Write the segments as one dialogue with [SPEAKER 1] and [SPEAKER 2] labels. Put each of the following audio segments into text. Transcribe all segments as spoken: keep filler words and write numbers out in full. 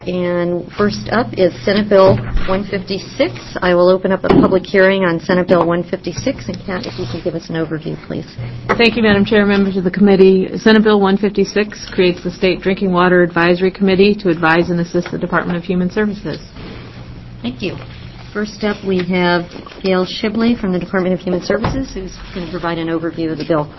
[SPEAKER 1] And first up is Senate Bill one fifty-six. I will open up a public hearing on Senate Bill one fifty-six. And Kat, if you could give us an overview, please.
[SPEAKER 2] Thank you, Madam Chair, members of the committee. Senate Bill one fifty-six creates the State Drinking Water Advisory Committee to advise and assist the Department of Human Services.
[SPEAKER 1] Thank you. First up, we have Gail Shibley from the Department of Human Services, who's going to provide an overview of the bill.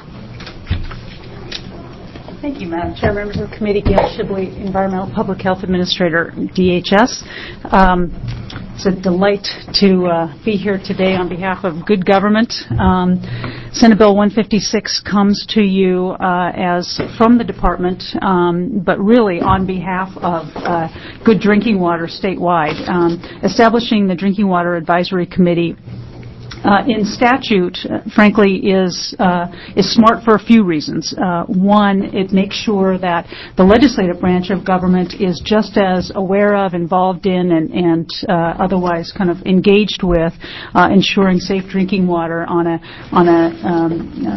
[SPEAKER 3] Thank you, Madam Chair, members of the committee. Gail Shibley, Environmental Public Health Administrator, D H S. Um, it's a delight to uh, be here today on behalf of good government. Um, Senate Bill one fifty-six comes to you uh, as from the department, um, but really on behalf of uh, good drinking water statewide. Um, establishing the Drinking Water Advisory Committee Uh, in statute, uh, frankly, is uh, is smart for a few reasons. Uh, one, it makes sure that the legislative branch of government is just as aware of, involved in, and, and uh, otherwise kind of engaged with uh, ensuring safe drinking water on a on a um,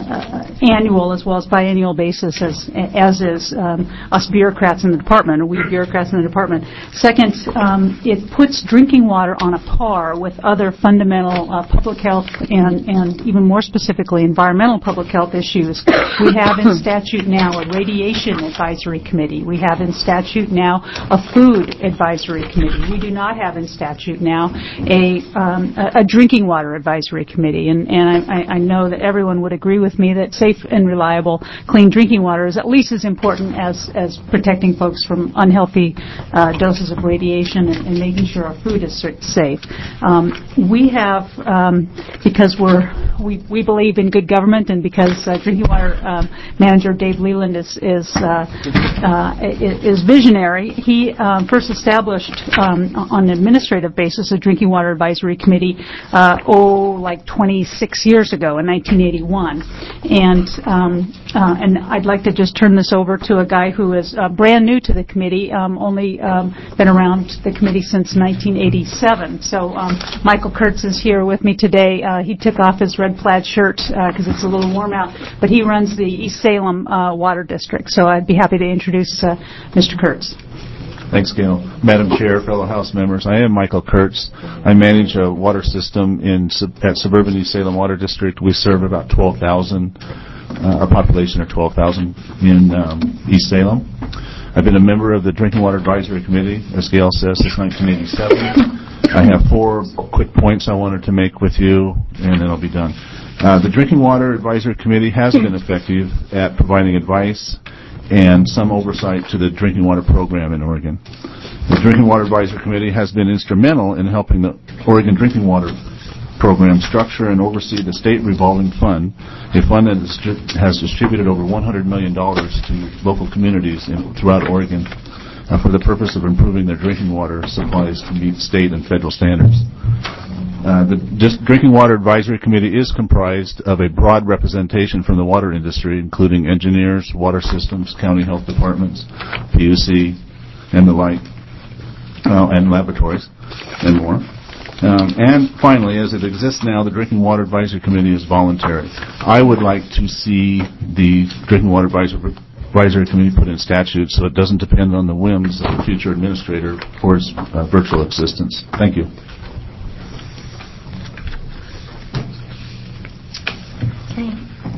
[SPEAKER 3] uh, annual as well as biennial basis, as as is um, us bureaucrats in the department, or we bureaucrats in the department. Second, um, it puts drinking water on a par with other fundamental uh, public health And, and even more specifically environmental public health issues. We have in statute now a radiation advisory committee. We have in statute now a food advisory committee. We do not have in statute now a, um, a, a drinking water advisory committee. And, and I, I know that everyone would agree with me that safe and reliable, clean drinking water is at least as important as, as protecting folks from unhealthy uh, doses of radiation and, and making sure our food is safe. Um, we have um, Because we're we, we believe in good government, and because uh, Drinking Water um, Manager Dave Leland is is uh, uh, is visionary, he um, first established um, on an administrative basis a Drinking Water Advisory Committee uh, oh like twenty-six years ago in nineteen eighty-one, and um, uh, and I'd like to just turn this over to a guy who is uh, brand new to the committee, um, only um, been around the committee since nineteen eighty-seven. So um, Michael Kurtz is here with me today. Uh, he took off his red plaid shirt because uh, it's a little warm out, but he runs the East Salem uh, Water District. So I'd be happy to introduce uh, Mister Kurtz.
[SPEAKER 4] Thanks, Gail. Madam Chair, fellow House members, I am Michael Kurtz. I manage a water system in at suburban East Salem Water District. We serve about twelve thousand. Uh, our population are twelve thousand in um, East Salem. I've been a member of the Drinking Water Advisory Committee, as Gail says, since nineteen eighty-seven. I have four quick points I wanted to make with you, and then I'll be done. Uh, the Drinking Water Advisory Committee has been effective at providing advice and some oversight to the drinking water program in Oregon. The Drinking Water Advisory Committee has been instrumental in helping the Oregon Drinking Water Program structure and oversee the state revolving fund, a fund that has distributed over one hundred million dollars to local communities in, throughout Oregon uh, for the purpose of improving their drinking water supplies to meet state and federal standards. Uh, the Dis- Drinking Water Advisory Committee is comprised of a broad representation from the water industry, including engineers, water systems, county health departments, P U C, and the like, uh, and laboratories, and more. Um, and finally, as it exists now, the Drinking Water Advisory Committee is voluntary. I would like to see the Drinking Water Advisory, Advisory Committee put in statute so it doesn't depend on the whims of the future administrator for its uh, virtual existence. Thank you.
[SPEAKER 1] Okay.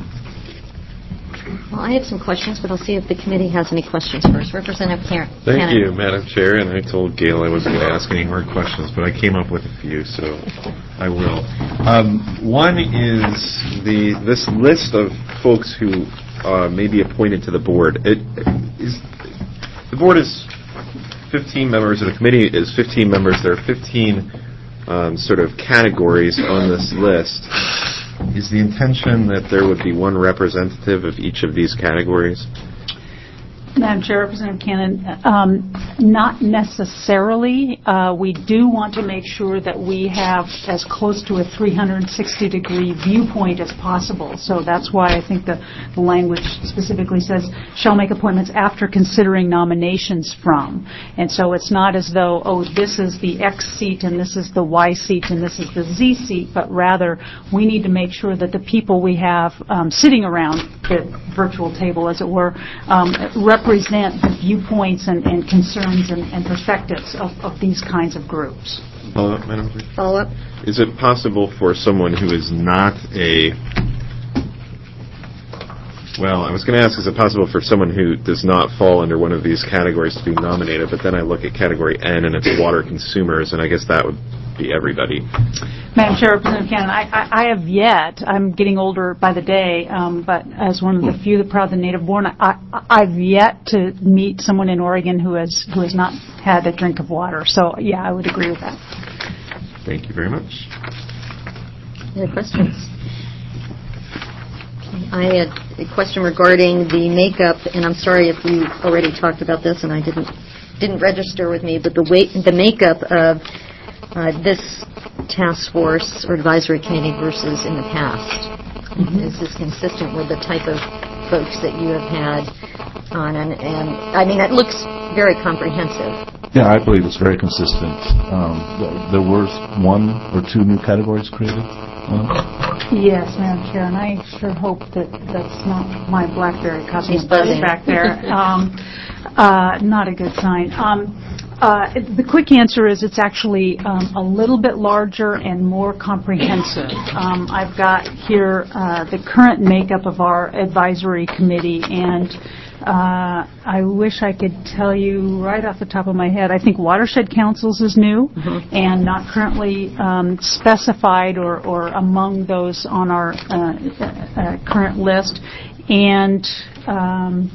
[SPEAKER 1] Well, I have some questions, but I'll see if the committee has any questions first. Representative Karen.
[SPEAKER 5] Thank
[SPEAKER 1] Cannon.
[SPEAKER 5] you, Madam Chair. And I told Gail I wasn't going to ask any hard questions, but I came up with a few, so I will. Um, one is the this list of folks who uh, may be appointed to the board. It is the board is fifteen members, or the committee is fifteen members. There are fifteen um, sort of categories on this list. Is the intention that there would be one representative of each of these categories?
[SPEAKER 3] Madam Chair, Representative Cannon, um, not necessarily. Uh, we do want to make sure that we have as close to a three hundred sixty degree viewpoint as possible. So that's why I think the, the language specifically says, shall make appointments after considering nominations from. And so it's not as though, oh, this is the X seat and this is the Y seat and this is the Z seat, but rather we need to make sure that the people we have um, sitting around the virtual table, as it were, um, represent represent the viewpoints and, and concerns and, and perspectives of, of these kinds of groups.
[SPEAKER 5] Follow up, Madam Clerk?
[SPEAKER 1] Follow up?
[SPEAKER 5] Is it possible for someone who is not a, well, I was going to ask, is it possible for someone who does not fall under one of these categories to be nominated, but then I look at category N and it's water consumers, and I guess that would be everybody.
[SPEAKER 3] Madam Chair, Representative Cannon, I, I, I have yet, I'm getting older by the day, um, but as one of the few that proud the native born, I, I, I've yet to meet someone in Oregon who has who has not had a drink of water. So, yeah, I would agree with that.
[SPEAKER 5] Thank you very much.
[SPEAKER 1] Any other questions? I had a question regarding the makeup, and I'm sorry if you already talked about this and I didn't didn't register with me, but the weight, the makeup of uh, this task force or advisory committee versus in the past. Mm-hmm. Is this consistent with the type of folks that you have had on? And, and I mean, it looks very comprehensive.
[SPEAKER 4] Yeah, I believe it's very consistent. Um, th- there were one or two new categories created. Uh,
[SPEAKER 3] yes, Madam Chair, and I sure hope that that's not my BlackBerry copy
[SPEAKER 1] She's buzzing
[SPEAKER 3] back there. um, uh, not a good sign. Um, uh, the quick answer is it's actually um, a little bit larger and more comprehensive. Um, I've got here uh, the current makeup of our advisory committee, and Uh, I wish I could tell you right off the top of my head. I think Watershed Councils is new mm-hmm. and not currently um, specified or, or among those on our uh, uh, current list. And um,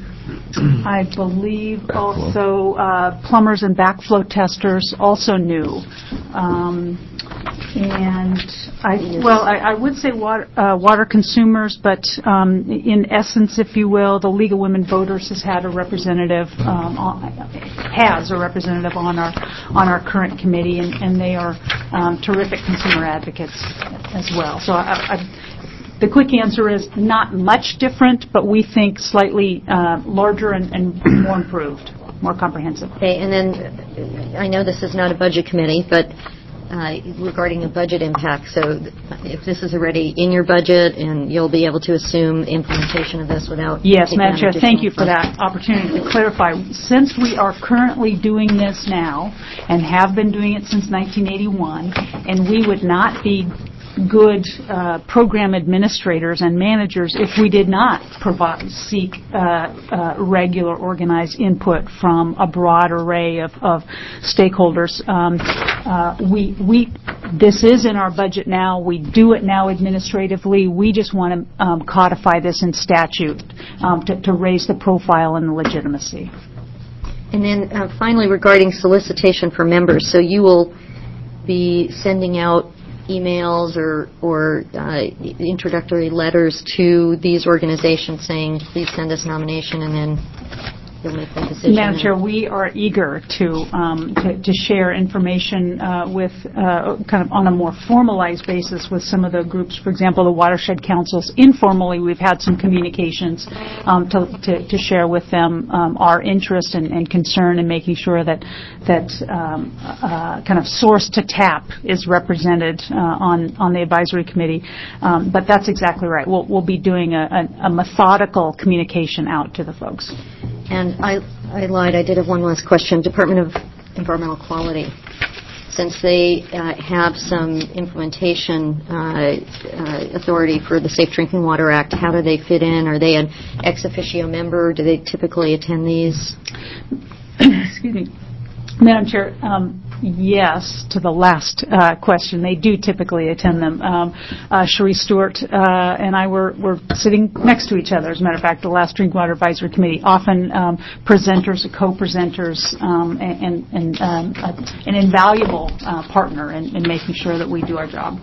[SPEAKER 3] I believe also uh, plumbers and backflow testers, also new. Um, and I, well, I, I would say water, uh, water consumers, but um, in essence, if you will, the League of Women Voters has had a representative, um, on, has a representative on our on our current committee, and, and they are um, terrific consumer advocates as well. So I, I, the quick answer is not much different, but we think slightly uh, larger and, and more improved, more comprehensive.
[SPEAKER 1] Okay, and then I know this is not a budget committee, but Uh, regarding the budget impact, so if this is already in your budget and you'll be able to assume implementation of this without...
[SPEAKER 3] Yes, Madam Chair, thank you for that opportunity to clarify. Since we are currently doing this now and have been doing it since nineteen eighty-one, and we would not be good uh, program administrators and managers if we did not provide, seek uh, uh, regular organized input from a broad array of, of stakeholders. Um, uh, we, we, this is in our budget now. We do it now administratively. We just want to um, codify this in statute um, to, to raise the profile and the legitimacy.
[SPEAKER 1] And then uh, finally, regarding solicitation for members, so you will be sending out emails or, or uh, introductory letters to these organizations saying, please send us nomination, and then you'll make the decision.
[SPEAKER 3] Madam Chair, we are eager to um, to, to share information uh, with uh, kind of on a more formalized basis with some of the groups. For example, the Watershed Councils. Informally, we've had some communications um, to, to, to share with them um, our interest and, and concern in making sure that that um, uh, kind of source to tap is represented uh, on on the advisory committee. Um, but that's exactly right. We'll we'll be doing a, a, a methodical communication out to the folks.
[SPEAKER 1] And I, I lied. I did have one last question. Department of Environmental Quality. Since they uh, have some implementation uh, uh, authority for the Safe Drinking Water Act, how do they fit in? Are they an ex officio member? Do they typically attend these?
[SPEAKER 3] Excuse me. Madam Chair, um, yes to the last uh, question. They do typically attend them. Um, uh, Cherie Stewart uh, and I were, were sitting next to each other, as a matter of fact, the last Drinking Water Advisory Committee, often um, presenters, co-presenters, um, and, and, and um, uh, an invaluable uh, partner in, in making sure that we do our job.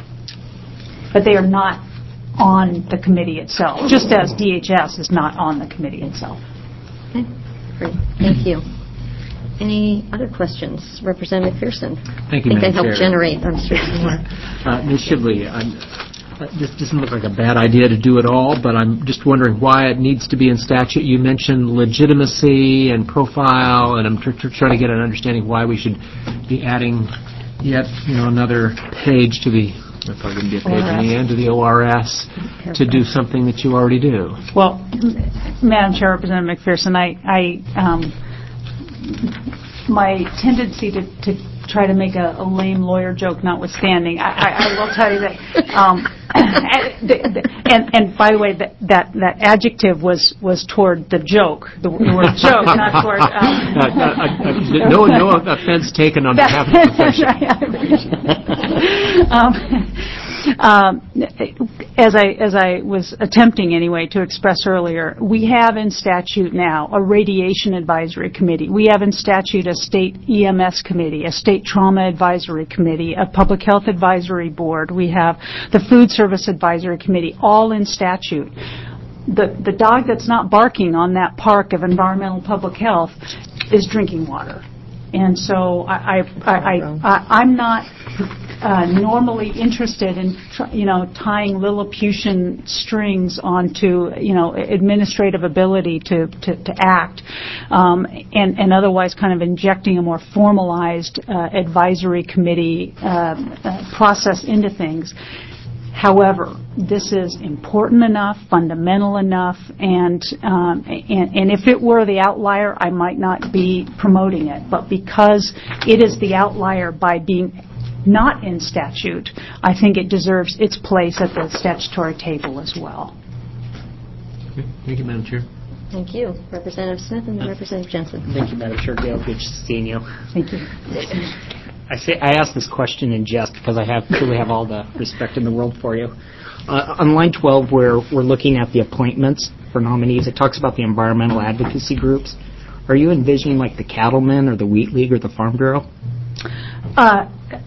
[SPEAKER 3] But they are not on the committee itself, just as D H S is not on the committee itself.
[SPEAKER 1] Okay, great. Thank you. Any other questions? Representative Pearson.
[SPEAKER 6] Thank you,
[SPEAKER 1] I think
[SPEAKER 6] Madam
[SPEAKER 1] I helped
[SPEAKER 6] Chair.
[SPEAKER 1] generate, I'm sure, some more.
[SPEAKER 6] Uh, Miz Shibley, I'm, uh, this doesn't look like a bad idea to do it all, but I'm just wondering why it needs to be in statute. You mentioned legitimacy and profile, and I'm tr- tr- trying to get an understanding why we should be adding yet, you know, another page to the There probably wouldn't be a page in the end of the O R S to do something that you already do.
[SPEAKER 3] Well, Madam Chair, Representative McPherson, I, I um, my tendency to, to try to make a, a lame lawyer joke notwithstanding, I, I, I will tell you that, um, and, and by the way, that, that, that adjective was, was toward the joke, the, the word joke, not toward... Um,
[SPEAKER 6] uh, uh, uh, no, no offense taken on behalf of the profession.
[SPEAKER 3] um, Um, as I as I was attempting anyway to express earlier, we have in statute now a radiation advisory committee. We have in statute a state E M S committee, a state trauma advisory committee, a public health advisory board. We have the food service advisory committee, all in statute. The the dog that's not barking on that park of environmental public health is drinking water. And so I, I, I, I, I'm not uh, normally interested in, tr- you know, tying Lilliputian strings onto, you know, administrative ability to, to, to act, um, and, and otherwise kind of injecting a more formalized uh, advisory committee uh, uh, process into things. However, this is important enough, fundamental enough, and, um, and and if it were the outlier, I might not be promoting it. But because it is the outlier by being not in statute, I think it deserves its place at the statutory table as well.
[SPEAKER 6] Okay. Thank you, Madam Chair.
[SPEAKER 1] Thank you. Representative Smith and then Representative Jensen.
[SPEAKER 7] Thank you, Madam Chair. Gail, good seeing you.
[SPEAKER 3] Thank you.
[SPEAKER 7] I say I ask this question in jest because I have truly have all the respect in the world for you. Uh, on line twelve, where we're looking at the appointments for nominees, it talks about the environmental advocacy groups. Are you envisioning like the Cattlemen or the Wheat League or the Farm Bureau?
[SPEAKER 3] Uh,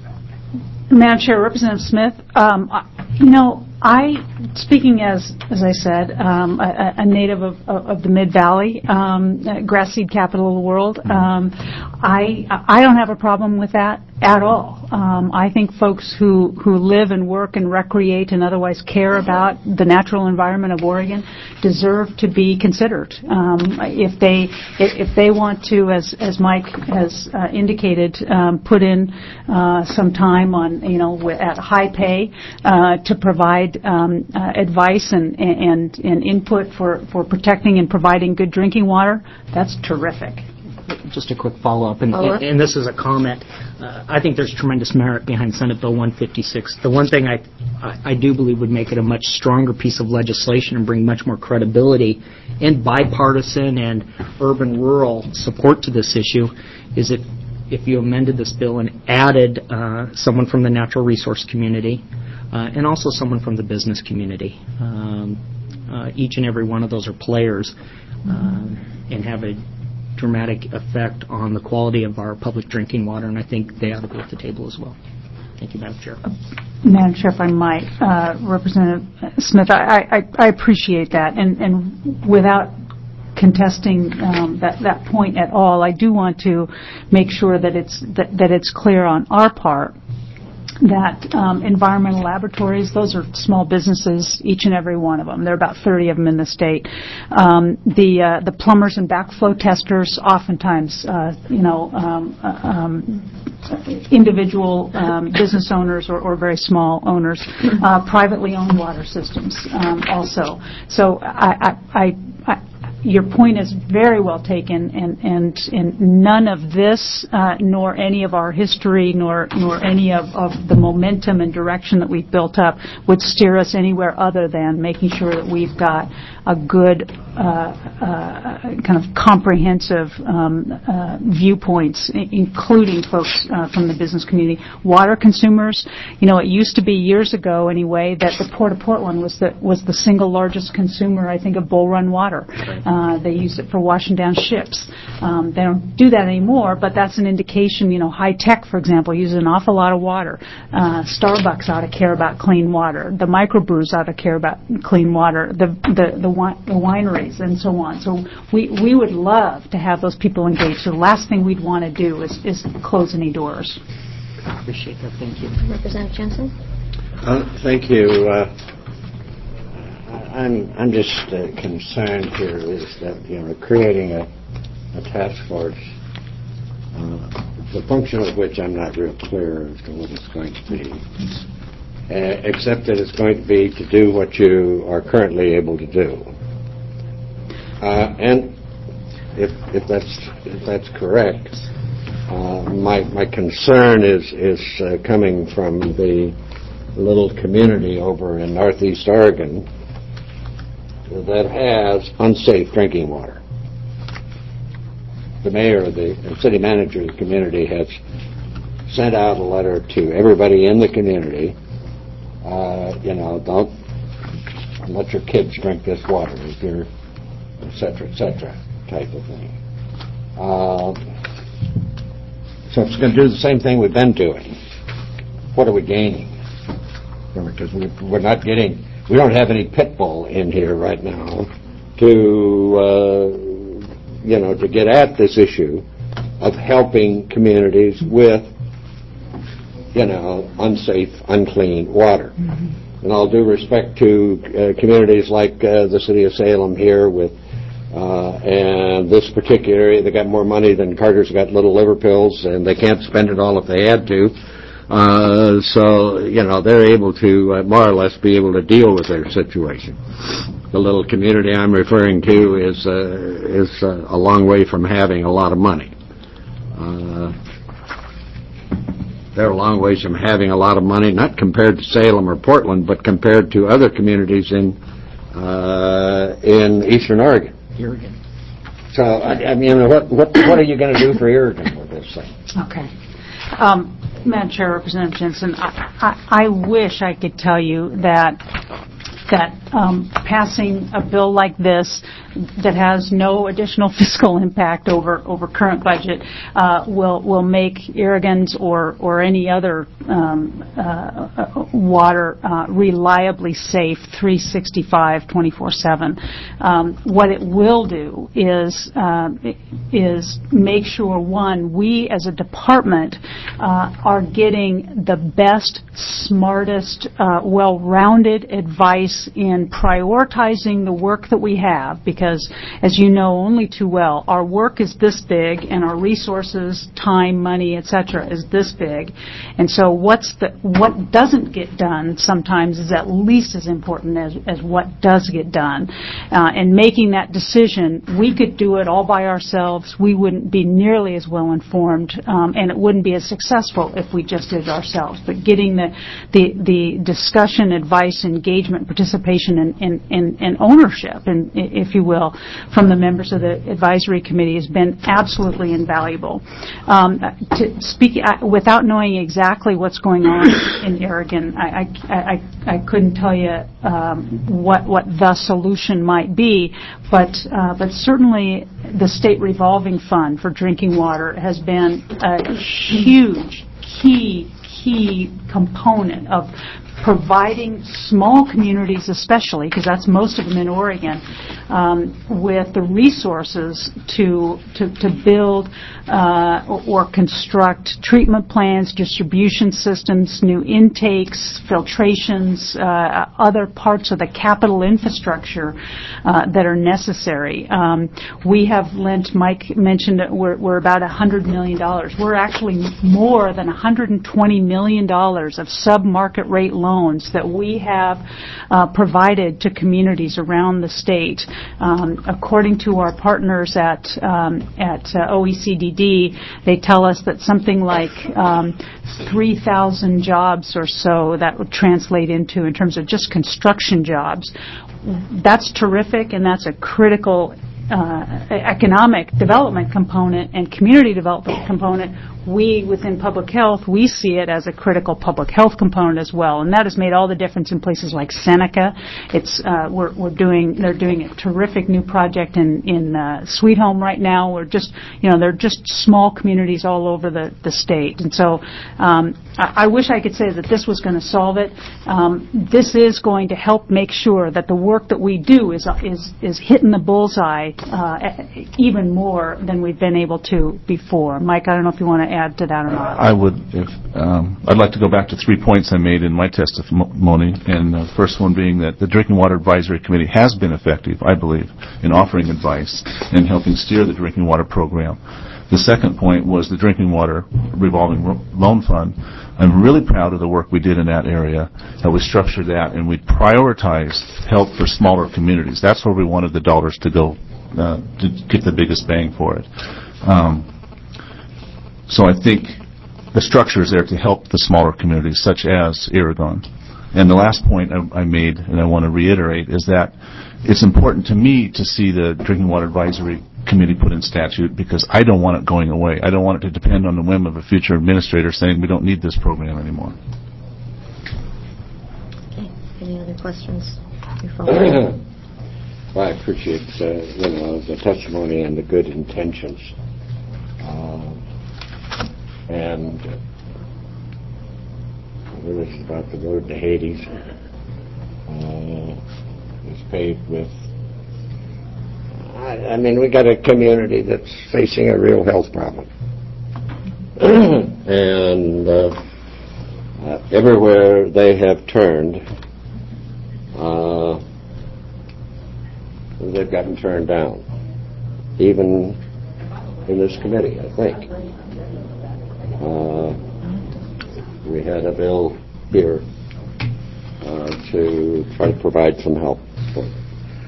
[SPEAKER 3] Madam Chair, Representative Smith, um, you know, I, speaking as as I said, um, a, a native of, of the Mid Valley, um, grass seed capital of the world, um, I I don't have a problem with that at all. Um, I think folks who who live and work and recreate and otherwise care about the natural environment of Oregon deserve to be considered. Um, if they if they want to, as as Mike has uh, indicated, um, put in uh, some time on you know at high pay uh, to provide Um, uh, advice and, and, and input for, for protecting and providing good drinking water, that's terrific.
[SPEAKER 7] Just a quick follow-up, and,
[SPEAKER 1] Follow-up?
[SPEAKER 7] and, and this is a comment. Uh, I think there's tremendous merit behind Senate Bill one fifty-six. The one thing I, I, I do believe would make it a much stronger piece of legislation and bring much more credibility and bipartisan and urban-rural support to this issue is if, if you amended this bill and added uh, someone from the natural resource community, Uh, and also someone from the business community. Um, uh, each and every one of those are players uh, and have a dramatic effect on the quality of our public drinking water, and I think they ought to be at the table as well. Thank you, Madam Chair.
[SPEAKER 3] Madam Chair, if I might, uh, Representative Smith, I, I, I appreciate that, and, and without contesting um, that, that point at all, I do want to make sure that it's that, that it's clear on our part that um, environmental laboratories, those are small businesses, each and every one of them. There are about thirty of them in the state. Um, the uh, the plumbers and backflow testers, oftentimes, uh, you know, um, uh, um, individual um, business owners or, or very small owners, uh, privately owned water systems um, also. So I, I, I, I your point is very well taken, and, and, and none of this, uh, nor any of our history, nor nor any of, of the momentum and direction that we've built up would steer us anywhere other than making sure that we've got a good uh, uh, kind of comprehensive um, uh, viewpoints, I- including folks uh, from the business community. Water consumers, you know, it used to be years ago anyway that the Port of Portland was the was the single largest consumer, I think, of Bull Run water. Uh, they used it for washing down ships. Um, they don't do that anymore, but that's an indication. You know, high tech, for example, uses an awful lot of water. Uh, Starbucks ought to care about clean water. The microbrews ought to care about clean water. The the the, wi- the wineries and so on. So we we would love to have those people engaged. So the last thing we'd want to do is is close any doors.
[SPEAKER 7] Appreciate that. Thank you.
[SPEAKER 1] Representative Jensen?
[SPEAKER 8] Uh, thank you. Uh, I'm I'm just uh, concerned here is that you know creating a, a task force, uh, the function of which I'm not real clear as to what it's going to be. uh, except that it's going to be to do what you are currently able to do. Uh, and if, if that's if that's correct, uh, my my concern is is uh, coming from the little community over in Northeast Oregon that has unsafe drinking water. The mayor, the, the city manager of the community has sent out a letter to everybody in the community, uh, you know, don't let your kids drink this water if you're, et cetera, et cetera, type of thing. Uh, so it's going to do the same thing we've been doing. What are we gaining? Because we, we're not getting, we don't have any pit bull in here right now to, uh, you know, to get at this issue of helping communities with, you know, unsafe, unclean water. Mm-hmm. And all due respect to uh, communities like uh, the city of Salem here with, uh, and this particular area, they got more money than Carter's got little liver pills, and they can't spend it all if they had to. Uh, so, you know, they're able to uh, more or less be able to deal with their situation. The little community I'm referring to is uh, is uh, a long way from having a lot of money. Uh, they're a long ways from having a lot of money, not compared to Salem or Portland, but compared to other communities in uh, in Eastern Oregon.
[SPEAKER 7] Oregon.
[SPEAKER 8] So, I, I mean, what what what are you going to do for Oregon with this thing?
[SPEAKER 3] Okay. Um, Madam Chair, Representative Jensen, I, I, I wish I could tell you that that um, passing a bill like this that has no additional fiscal impact over, over current budget uh, will will make Oregon's or or any other um, uh, water uh, reliably safe three sixty-five, twenty-four seven. Um, what it will do is uh, is make sure, one, we as a department uh, are getting the best, smartest, uh, well-rounded advice in prioritizing the work that we have, because as you know only too well, our work is this big and our resources, time, money, et cetera, is this big. And so what's the what doesn't get done sometimes is at least as important as, as what does get done. Uh, and making that decision, we could do it all by ourselves. We wouldn't be nearly as well informed, um, and it wouldn't be as successful if we just did it ourselves. But getting the the, the discussion, advice, engagement, participation, and, and, and, and ownership, and if you will, from the members of the advisory committee has been absolutely invaluable. Um, to speak uh, without knowing exactly what's going on in Oregon, I, I, I, I couldn't tell you um, what what the solution might be, but uh, but certainly the state revolving fund for drinking water has been a huge key key component of providing small communities, especially, because that's most of them in Oregon, um, with the resources to to, to build uh, or, or construct treatment plants, distribution systems, new intakes, filtrations, uh, other parts of the capital infrastructure uh, that are necessary. Um, we have lent, Mike mentioned that we're, we're about one hundred million dollars. We're actually more than one hundred twenty million dollars of sub-market rate loans that we have uh, provided to communities around the state. Um, according to our partners at um, at uh, O E C D D, they tell us that something like um, three thousand jobs or so that would translate into, in terms of just construction jobs. That's terrific, and that's a critical uh, economic development component and community development component. We, within public health, we see it as a critical public health component as well, and that has made all the difference in places like Seneca. It's uh, we're, we're doing they're doing a terrific new project in in uh, Sweet Home right now. We're just you know they're just small communities all over the, the state, and so um, I, I wish I could say that this was going to solve it. Um, this is going to help make sure that the work that we do is is is hitting the bullseye uh, even more than we've been able to before. Mike, I don't know if you want to add to that or not.
[SPEAKER 4] I would. If um, I'd like to go back to three points I made in my testimony, and the first one being that the Drinking Water Advisory Committee has been effective, I believe, in offering advice and helping steer the drinking water program. The second point was the Drinking Water Revolving Loan Fund I'm really proud of the work we did in that area, how we structured that, and we prioritized help for smaller communities. That's where we wanted the dollars to go uh, to get the biggest bang for it. Um, so I think the structure is there to help the smaller communities, such as Aragon. And the last point I, I made, and I want to reiterate, is that it's important to me to see the Drinking Water Advisory Committee put in statute, because I don't want it going away. I don't want it to depend on the whim of a future administrator saying we don't need this program anymore.
[SPEAKER 1] Okay. Any other questions? Well,
[SPEAKER 8] I appreciate uh, you know the testimony and the good intentions, uh, and uh, this is about the road to Hades. Uh, it's paved with. I, I mean, we got a community that's facing a real health problem, and uh, uh, everywhere they have turned, uh, they've gotten turned down, even in this committee, I think. Uh, we had a bill here uh, to try to provide some help for them.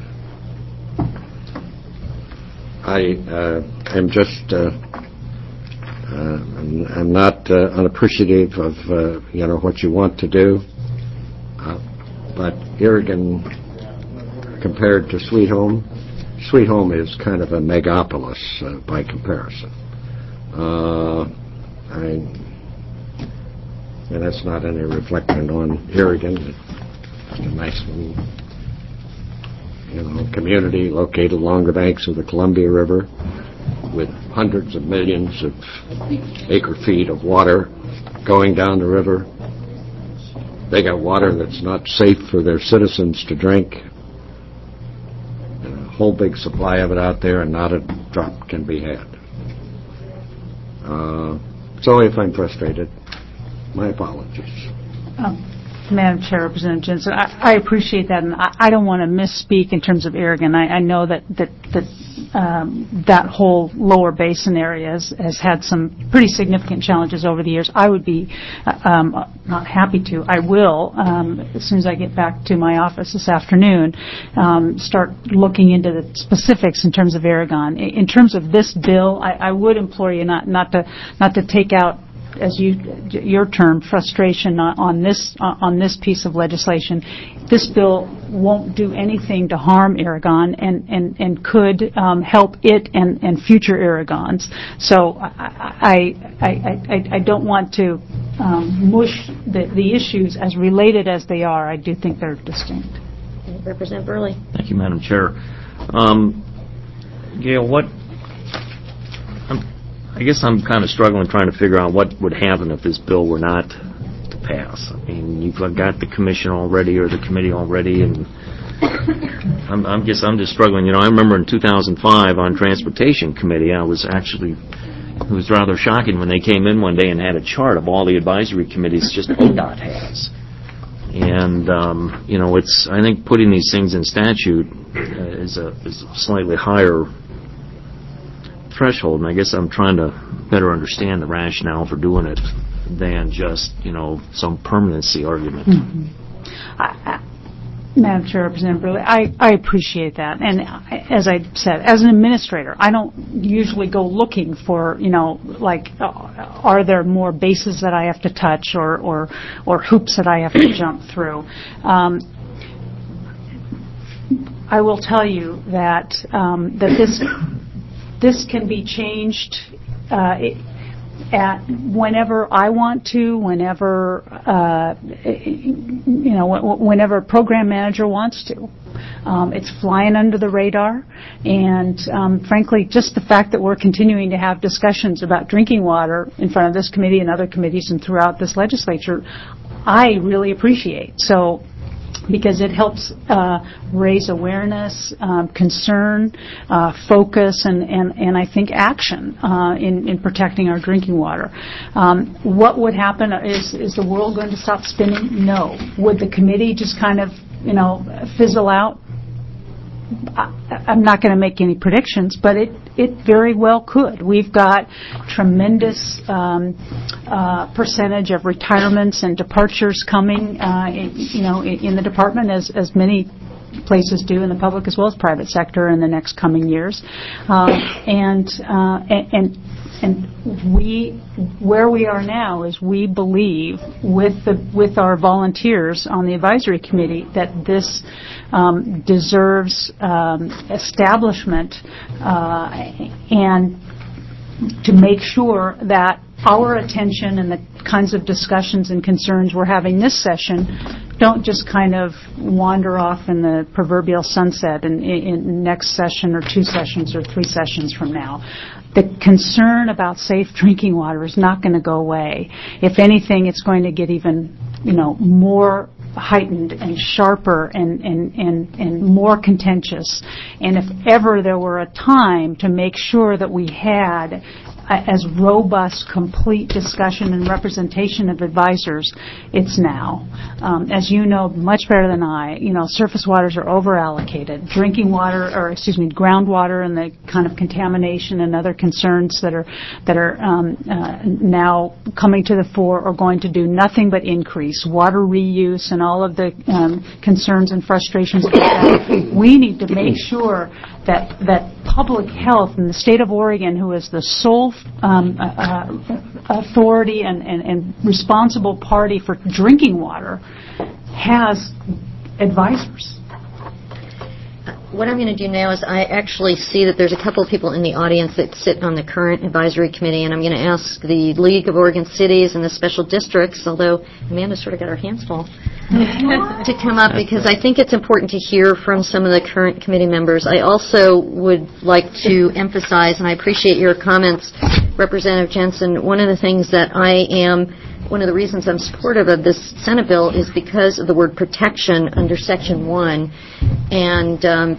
[SPEAKER 8] I uh, am just, uh, uh, I'm, I'm not uh, unappreciative of, uh, you know, what you want to do, uh, but Aragon, compared to Sweet Home, Sweet Home is kind of a megapolis uh, by comparison. Uh, I mean, and that's not any reflection on Aragon. It's a nice little, you know, community located along the banks of the Columbia River with hundreds of millions of acre feet of water going down the river. They got water that's not safe for their citizens to drink. And a whole big supply of it out there, and not a drop can be had. Uh, so if I'm frustrated, my apologies.
[SPEAKER 3] Um, Madam Chair, Representative Jensen, I, I appreciate that, and I, I don't want to misspeak in terms of Aragon. I, I know that that that, um, that whole lower basin area has, has had some pretty significant challenges over the years. I would be uh, um, not happy to. I will, um, as soon as I get back to my office this afternoon, um, start looking into the specifics in terms of Aragon. In, in terms of this bill, I, I would implore you not not to not to take out, as you, your term, frustration on, on this on this piece of legislation. This bill won't do anything to harm Aragon, and and and could um, help it and, and future Aragons. So I I I, I, I don't want to um, mush the, the issues as related as they are. I do think they're distinct.
[SPEAKER 1] Representative Burley.
[SPEAKER 9] Thank you, Madam Chair. Um, Gail, what? I guess I'm kind of struggling trying to figure out what would happen if this bill were not to pass. I mean, you've got the commission already, or the committee already, and I'm, I'm guess I'm just struggling. You know, I remember in two thousand five on Transportation Committee, I was actually, it was rather shocking when they came in one day and had a chart of all the advisory committees just O D O T has. And, um, you know, it's, I think putting these things in statute uh, is a, is a slightly higher threshold, and I guess I'm trying to better understand the rationale for doing it than just, you know, some permanency argument.
[SPEAKER 3] Mm-hmm. I, I, Madam Chair, Representative Burley, I, I appreciate that. And I, as I said, as an administrator, I don't usually go looking for, you know, like, uh, are there more bases that I have to touch, or, or, or hoops that I have to jump through. Um, I will tell you that um, that this this can be changed uh, at whenever I want to, whenever uh, you know, whenever a program manager wants to. Um, it's flying under the radar, and um, frankly, just the fact that we're continuing to have discussions about drinking water in front of this committee and other committees and throughout this legislature, I really appreciate. So, because it helps uh, raise awareness, um, concern, uh, focus, and, and, and I think action uh, in, in protecting our drinking water. Um, what would happen? Is, is the world going to stop spinning? No. Would the committee just kind of, you know, fizzle out? I- I'm not going to make any predictions, but it, it very well could. We've got tremendous um, uh, percentage of retirements and departures coming, uh, in, you know, in, in the department, as, as many places do in the public as well as private sector in the next coming years. Um, and, uh, and, and And we, where we are now is we believe with the with our volunteers on the advisory committee that this um, deserves um, establishment uh, and to make sure that our attention and the kinds of discussions and concerns we're having this session don't just kind of wander off in the proverbial sunset in, in next session or two sessions or three sessions from now. The concern about safe drinking water is not going to go away. If anything, it's going to get even, you know, more heightened and sharper and, and, and, and more contentious. And if ever there were a time to make sure that we had as robust, complete discussion and representation of advisors, it's now. Um, as you know much better than I, you know, surface waters are over-allocated. Drinking water, or excuse me, groundwater and the kind of contamination and other concerns that are that are um, uh, now coming to the fore are going to do nothing but increase. Water reuse and all of the um, concerns and frustrations about that. We need to make sure that that public health in the state of Oregon, who is the sole um, uh, uh, authority and, and, and responsible party for drinking water, has advisors.
[SPEAKER 1] What I'm going to do now is I actually see that there's a couple of people in the audience that sit on the current advisory committee, and I'm going to ask the League of Oregon Cities and the special districts, although Amanda sort of got her hands full, to come up because I think it's important to hear from some of the current committee members. I also would like to emphasize, and I appreciate your comments, Representative Jensen, one of the things that I am One of the reasons I'm supportive of this Senate bill is because of the word protection under Section one. And um,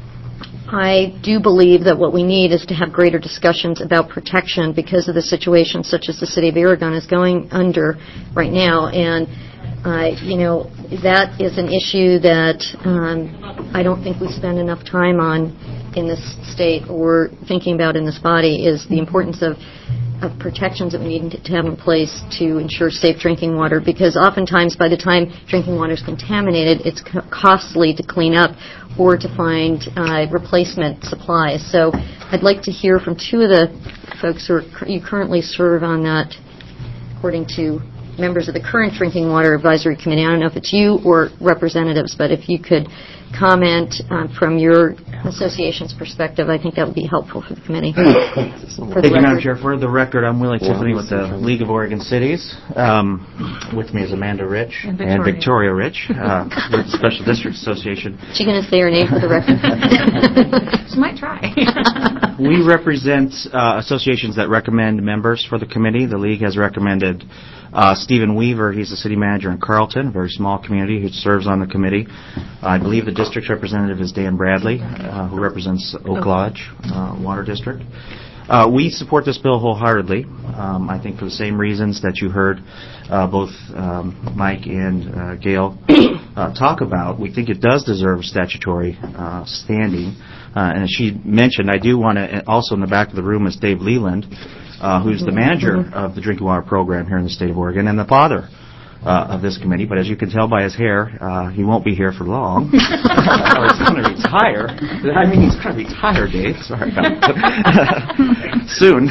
[SPEAKER 1] I do believe that what we need is to have greater discussions about protection because of the situation such as the city of Oregon is going under right now. And, uh, you know, that is an issue that um, I don't think we spend enough time on in this state or thinking about in this body is the importance of of protections that we need to have in place to ensure safe drinking water, because oftentimes by the time drinking water is contaminated, it's co- costly to clean up or to find uh, replacement supplies. So I'd like to hear from two of the folks who are, you currently serve on that, according to members of the current Drinking Water Advisory Committee. I don't know if it's you or representatives, but if you could comment um, from your association's perspective, I think that would be helpful for the committee. For the
[SPEAKER 10] Thank you, Madam
[SPEAKER 1] record.
[SPEAKER 10] Chair. For the record, I'm Willie Tiffany with the League of Oregon Cities. Um, with me is Amanda Rich
[SPEAKER 2] And Victoria.
[SPEAKER 10] and Victoria Rich uh, with the Special District Association.
[SPEAKER 1] She's going to say her name for the record.
[SPEAKER 2] She might try.
[SPEAKER 10] We represent uh, associations that recommend members for the committee. The League has recommended uh, Stephen Weaver. He's the city manager in Carlton, a very small community, who serves on the committee. Uh, I believe the district representative is Dan Bradley, uh, who represents Oak Lodge uh, Water District. Uh, we support this bill wholeheartedly. Um, I think for the same reasons that you heard uh, both um, Mike and uh, Gail uh, talk about. We think it does deserve statutory uh, standing. Uh, and as she mentioned, I do want to, also in the back of the room is Dave Leland, uh, who's the manager of the drinking water program here in the state of Oregon and the father uh, of this committee. But as you can tell by his hair, uh, he won't be here for long. Or he's going to retire. I mean, he's going to retire, Dave. Sorry about that. Soon.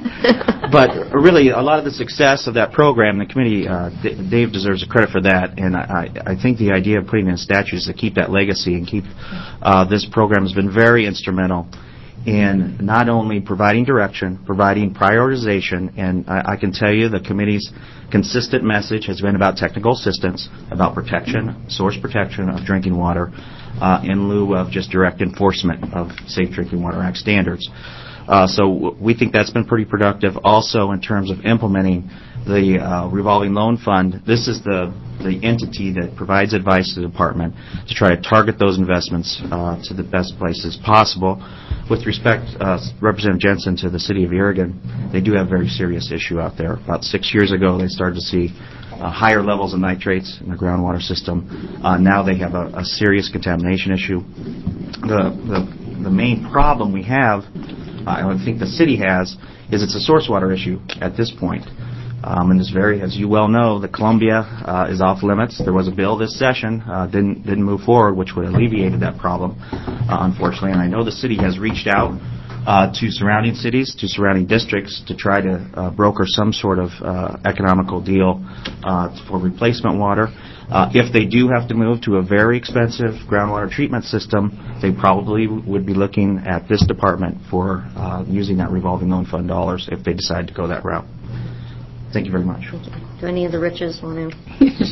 [SPEAKER 10] But really, a lot of the success of that program, the committee, uh, D- Dave deserves credit for that. And I, I think the idea of putting in statutes to keep that legacy and keep uh, this program has been very instrumental in not only providing direction, providing prioritization, and I, I can tell you the committee's consistent message has been about technical assistance, about protection, source protection of drinking water, uh, in lieu of just direct enforcement of Safe Drinking Water Act standards. Uh, so w- we think that's been pretty productive. Also, in terms of implementing the uh, revolving loan fund, this is the the entity that provides advice to the department to try to target those investments uh, to the best places possible. With respect, uh, Representative Jensen, to the city of Oregon, they do have a very serious issue out there. About six years ago, they started to see uh, higher levels of nitrates in the groundwater system. Uh, now they have a, a serious contamination issue. The, the, the main problem we have, uh, I think the city has, is it's a source water issue at this point. Um, and it's very, as you well know, the Columbia uh, is off limits. There was a bill this session, uh, didn't didn't move forward, which would have alleviated that problem, uh, unfortunately. And I know the city has reached out uh, to surrounding cities, to surrounding districts, to try to uh, broker some sort of uh, economical deal uh, for replacement water. Uh, if they do have to move to a very expensive groundwater treatment system, they probably would be looking at this department for uh, using that revolving loan fund dollars if they decide to go that route. Thank you very much.
[SPEAKER 1] Do any of the Riches want to?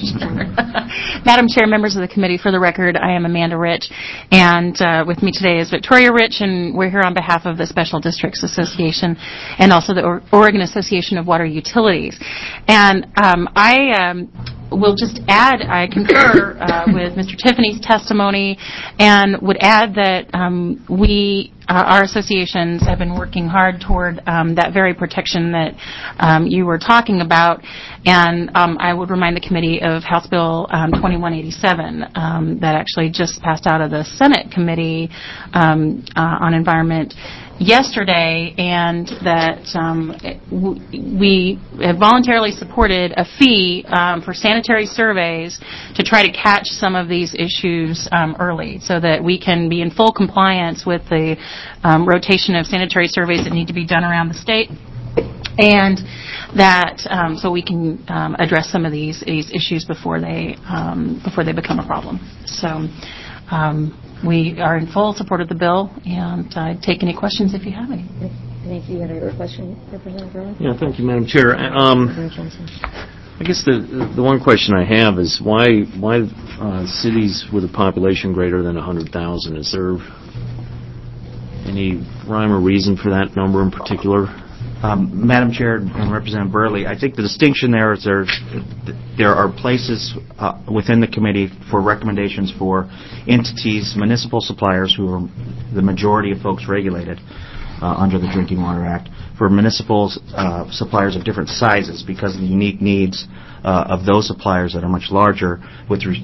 [SPEAKER 11] Madam Chair, members of the committee, for the record, I am Amanda Rich, and uh, with me today is Victoria Rich, and we're here on behalf of the Special Districts Association and also the or- Oregon Association of Water Utilities. And um, I um, will just add, I concur uh, with Mister Tiffany's testimony, and would add that um, we Uh, our associations have been working hard toward um, that very protection that um, you were talking about, and um, I would remind the committee of House Bill um, twenty-one eighty-seven um, that actually just passed out of the Senate Committee um, uh, on Environment yesterday, and that um, w- we have voluntarily supported a fee um, for sanitary surveys to try to catch some of these issues um, early, so that we can be in full compliance with the um, rotation of sanitary surveys that need to be done around the state, and that um, so we can um, address some of these, these issues before they um, before they become a problem. So. Um, We are in full support of the bill, and uh, take any questions if you have any.
[SPEAKER 1] I think you had a question, Representative Burley?
[SPEAKER 9] Yeah, thank you, Madam Chair. Um, I guess the the one question I have is why why uh, cities with a population greater than one hundred thousand? Is there any rhyme or reason for that number in particular?
[SPEAKER 10] Um, Madam Chair and Representative Burley, I think the distinction there is there, there are places uh, within the committee for recommendations for entities, municipal suppliers, who are the majority of folks regulated uh, under the Drinking Water Act, for municipal uh, suppliers of different sizes because of the unique needs uh, of those suppliers that are much larger, with re-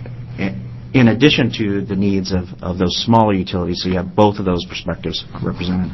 [SPEAKER 10] in addition to the needs of, of those smaller utilities. So you have both of those perspectives represented.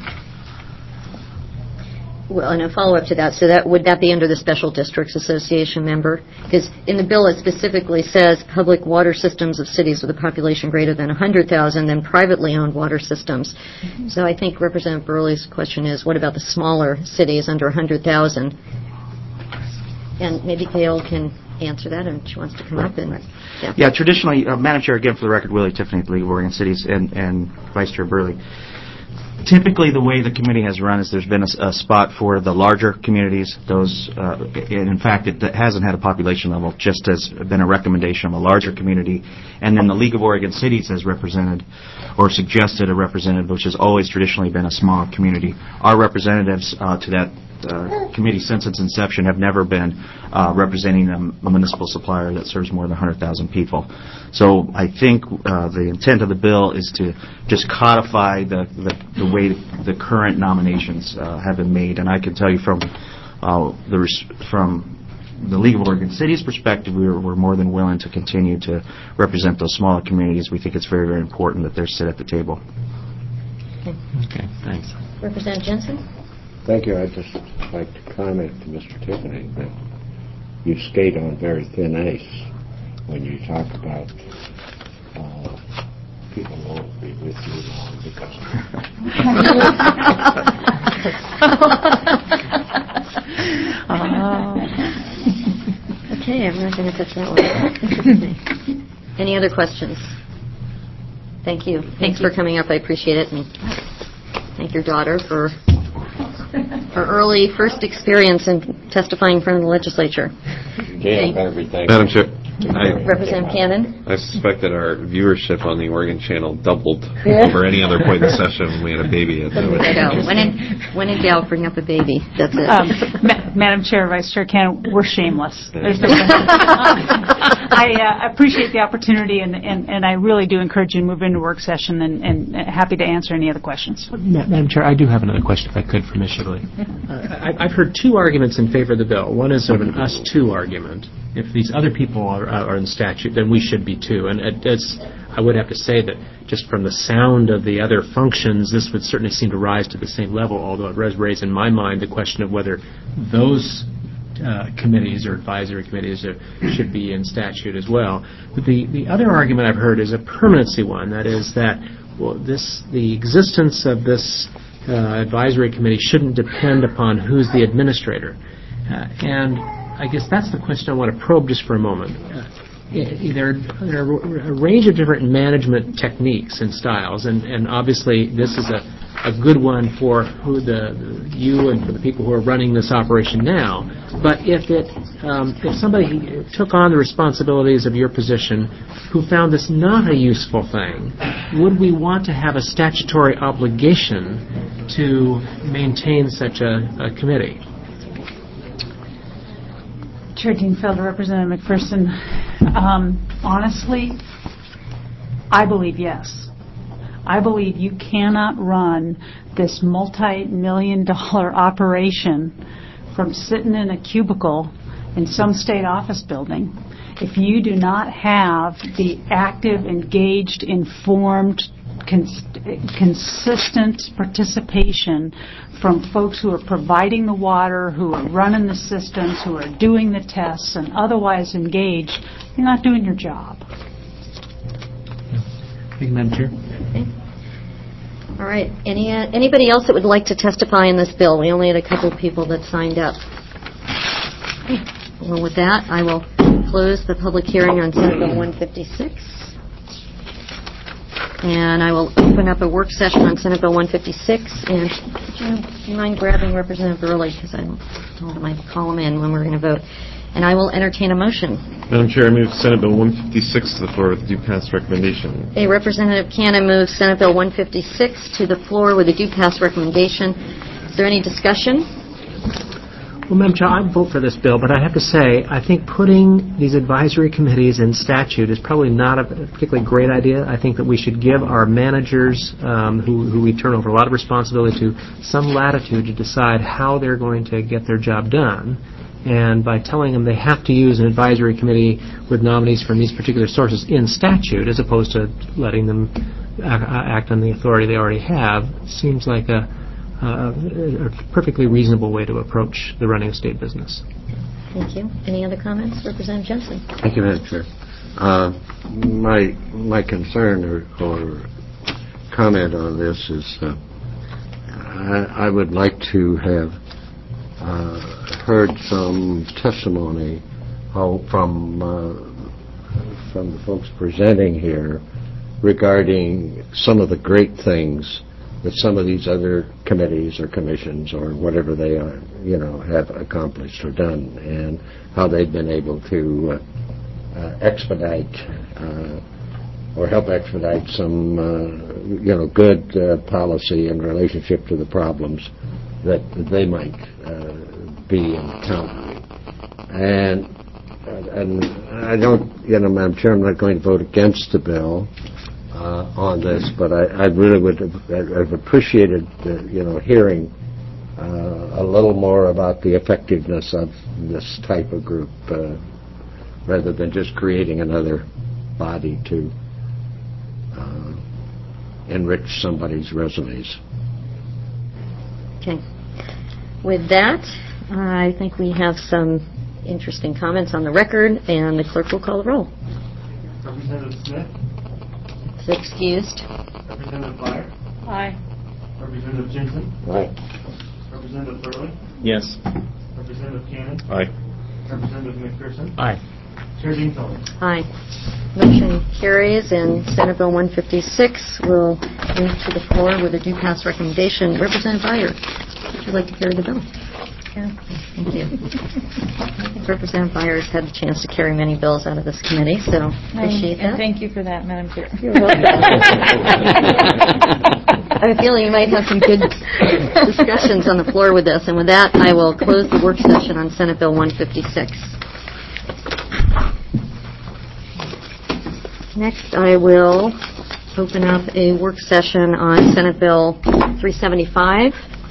[SPEAKER 1] Well, and a follow-up to that, so that would that be under the Special Districts Association member? Because in the bill it specifically says public water systems of cities with a population greater than one hundred thousand, then privately owned water systems. Mm-hmm. So I think Representative Burley's question is, what about the smaller cities under one hundred thousand? And maybe Gail can answer that, and she wants to come up. And yeah,
[SPEAKER 10] yeah traditionally, uh, Madam Chair, again for the record, Willie Tiffany, League of Oregon Cities, and, and Vice Chair Burley. Typically, the way the committee has run is there's been a, a spot for the larger communities. Those, uh, and in fact, it hasn't had a population level, just has been a recommendation of a larger community. And then the League of Oregon Cities has represented or suggested a representative, which has always traditionally been a small community. Our representatives uh, to that uh, committee since its inception have never been uh, representing a, a municipal supplier that serves more than one hundred thousand people. So I think uh, the intent of the bill is to just codify the, the, the way the current nominations uh, have been made. And I can tell you from uh, the from the League of Oregon Cities perspective, we're, we're more than willing to continue to represent those smaller communities. We think it's very, very important that they're sit at the table.
[SPEAKER 1] Okay.
[SPEAKER 9] Okay, thanks.
[SPEAKER 1] Representative Jensen?
[SPEAKER 8] Thank you. I'd just like to comment to Mister Tiffany that you skate on very thin ice when you talk about uh, people won't be with you long because
[SPEAKER 1] oh. Okay, I'm not going to touch that one. Any other questions? Thank you. Thanks Thank for you. coming up. I appreciate it. And thank your daughter for her early first experience in testifying in front of the legislature.
[SPEAKER 8] Gail, everything.
[SPEAKER 5] Madam Chair. I,
[SPEAKER 1] Representative Cannon?
[SPEAKER 5] I suspect that our viewership on the Oregon Channel doubled
[SPEAKER 1] Yeah.
[SPEAKER 5] over any other point in the session when we had a baby. At
[SPEAKER 1] There we go. When in, when in doubt, bring up a baby. That's it.
[SPEAKER 3] Um, Ma- Madam Chair, Vice Chair Cannon, we're shameless. There's no I uh, appreciate the opportunity, and, and, and I really do encourage you to move into work session, and, and happy to answer any other questions.
[SPEAKER 6] Ma- Madam Chair, I do have another question, if I could, for Miz Shibley. Uh, I- I've heard two arguments in favor of the bill. One is sort of an us-two argument. If these other people are, are in the statute, then we should be too. And it, it's, I would have to say that just from the sound of the other functions, this would certainly seem to rise to the same level, although it does raise in my mind the question of whether those uh, committees or advisory committees are, should be in statute as well. But the, the other argument I've heard is a permanency one. That is that well, this the existence of this uh, advisory committee shouldn't depend upon who's the administrator. Uh, and I guess that's the question I want to probe just for a moment. Uh, There, there are a range of different management techniques and styles, and, and obviously this is a, a good one for who the, the you and for the people who are running this operation now. But if it um, if somebody took on the responsibilities of your position who found this not a useful thing, would we want to have a statutory obligation to maintain such a, a committee?
[SPEAKER 3] Chair Dean Felder, Representative McPherson, um, honestly, I believe yes. I believe you cannot run this multi-million dollar operation from sitting in a cubicle in some state office building if you do not have the active, engaged, informed, cons- consistent participation from folks who are providing the water, who are running the systems, who are doing the tests, and otherwise engaged. You're not doing your job.
[SPEAKER 6] Thank you, Madam Chair.
[SPEAKER 1] Okay. All right. Any uh, anybody else that would like to testify in this bill? We only had a couple people that signed up. Okay. Well, with that, I will close the public hearing on Senate Bill one fifty-six. And I will open up a work session on Senate Bill one fifty-six. And would you, do you mind grabbing Representative Early, because I told him I'd call him in when we're going to vote. And I will entertain a motion.
[SPEAKER 5] Madam Chair, I move Senate Bill one fifty-six to the floor with a due pass recommendation.
[SPEAKER 1] A Representative Cannon moves Senate Bill one fifty-six to the floor with a due pass recommendation. Is there any discussion?
[SPEAKER 6] Well, Madam Chair, I'd vote for this bill, but I have to say, I think putting these advisory committees in statute is probably not a particularly great idea. I think that we should give our managers, um, who, who we turn over a lot of responsibility to, some latitude to decide how they're going to get their job done. And by telling them they have to use an advisory committee with nominees from these particular sources in statute, as opposed to letting them act on the authority they already have, seems like a Uh, a perfectly reasonable way to approach the running of state business.
[SPEAKER 1] Thank you. Any other comments? Representative Jensen.
[SPEAKER 8] Thank you, Madam Chair. Uh, my my concern or, or comment on this is uh, I, I would like to have uh, heard some testimony how, from uh, from the folks presenting here regarding some of the great things that some of these other committees or commissions or whatever they are, you know, have accomplished or done, and how they've been able to uh, uh, expedite uh, or help expedite some, uh, you know, good uh, policy in relationship to the problems that they might uh, be encountering. And and I don't, you know, Madam Chair, I'm not going to vote against the bill Uh, on this, but I, I really would have, have appreciated, uh, you know, hearing uh, a little more about the effectiveness of this type of group, uh, rather than just creating another body to uh, enrich somebody's resumes.
[SPEAKER 1] Okay. With that, I think we have some interesting comments on the record, and the clerk will call the roll.
[SPEAKER 12] Representative Smith?
[SPEAKER 1] Excused.
[SPEAKER 12] Representative Byer?
[SPEAKER 3] Aye.
[SPEAKER 12] Representative Jensen?
[SPEAKER 8] Right.
[SPEAKER 12] Representative Burley?
[SPEAKER 9] Yes.
[SPEAKER 12] Representative Cannon?
[SPEAKER 5] Aye.
[SPEAKER 12] Representative McPherson?
[SPEAKER 6] Aye.
[SPEAKER 12] Chair Dean Felder?
[SPEAKER 1] Aye. Motion carries, and Senate Bill one fifty-six will move to the floor with a due pass recommendation. Representative Byer, would you like to carry the bill? Chair. Thank you. I think Representative Byers had the chance to carry many bills out of this committee, so appreciate
[SPEAKER 2] And
[SPEAKER 1] that.
[SPEAKER 2] thank you for that, Madam Chair.
[SPEAKER 1] You're welcome. I have a feeling you might have some good discussions on the floor with this, and with that, I will close the work session on Senate Bill one fifty-six. Next, I will open up a work session on Senate Bill three seventy-five.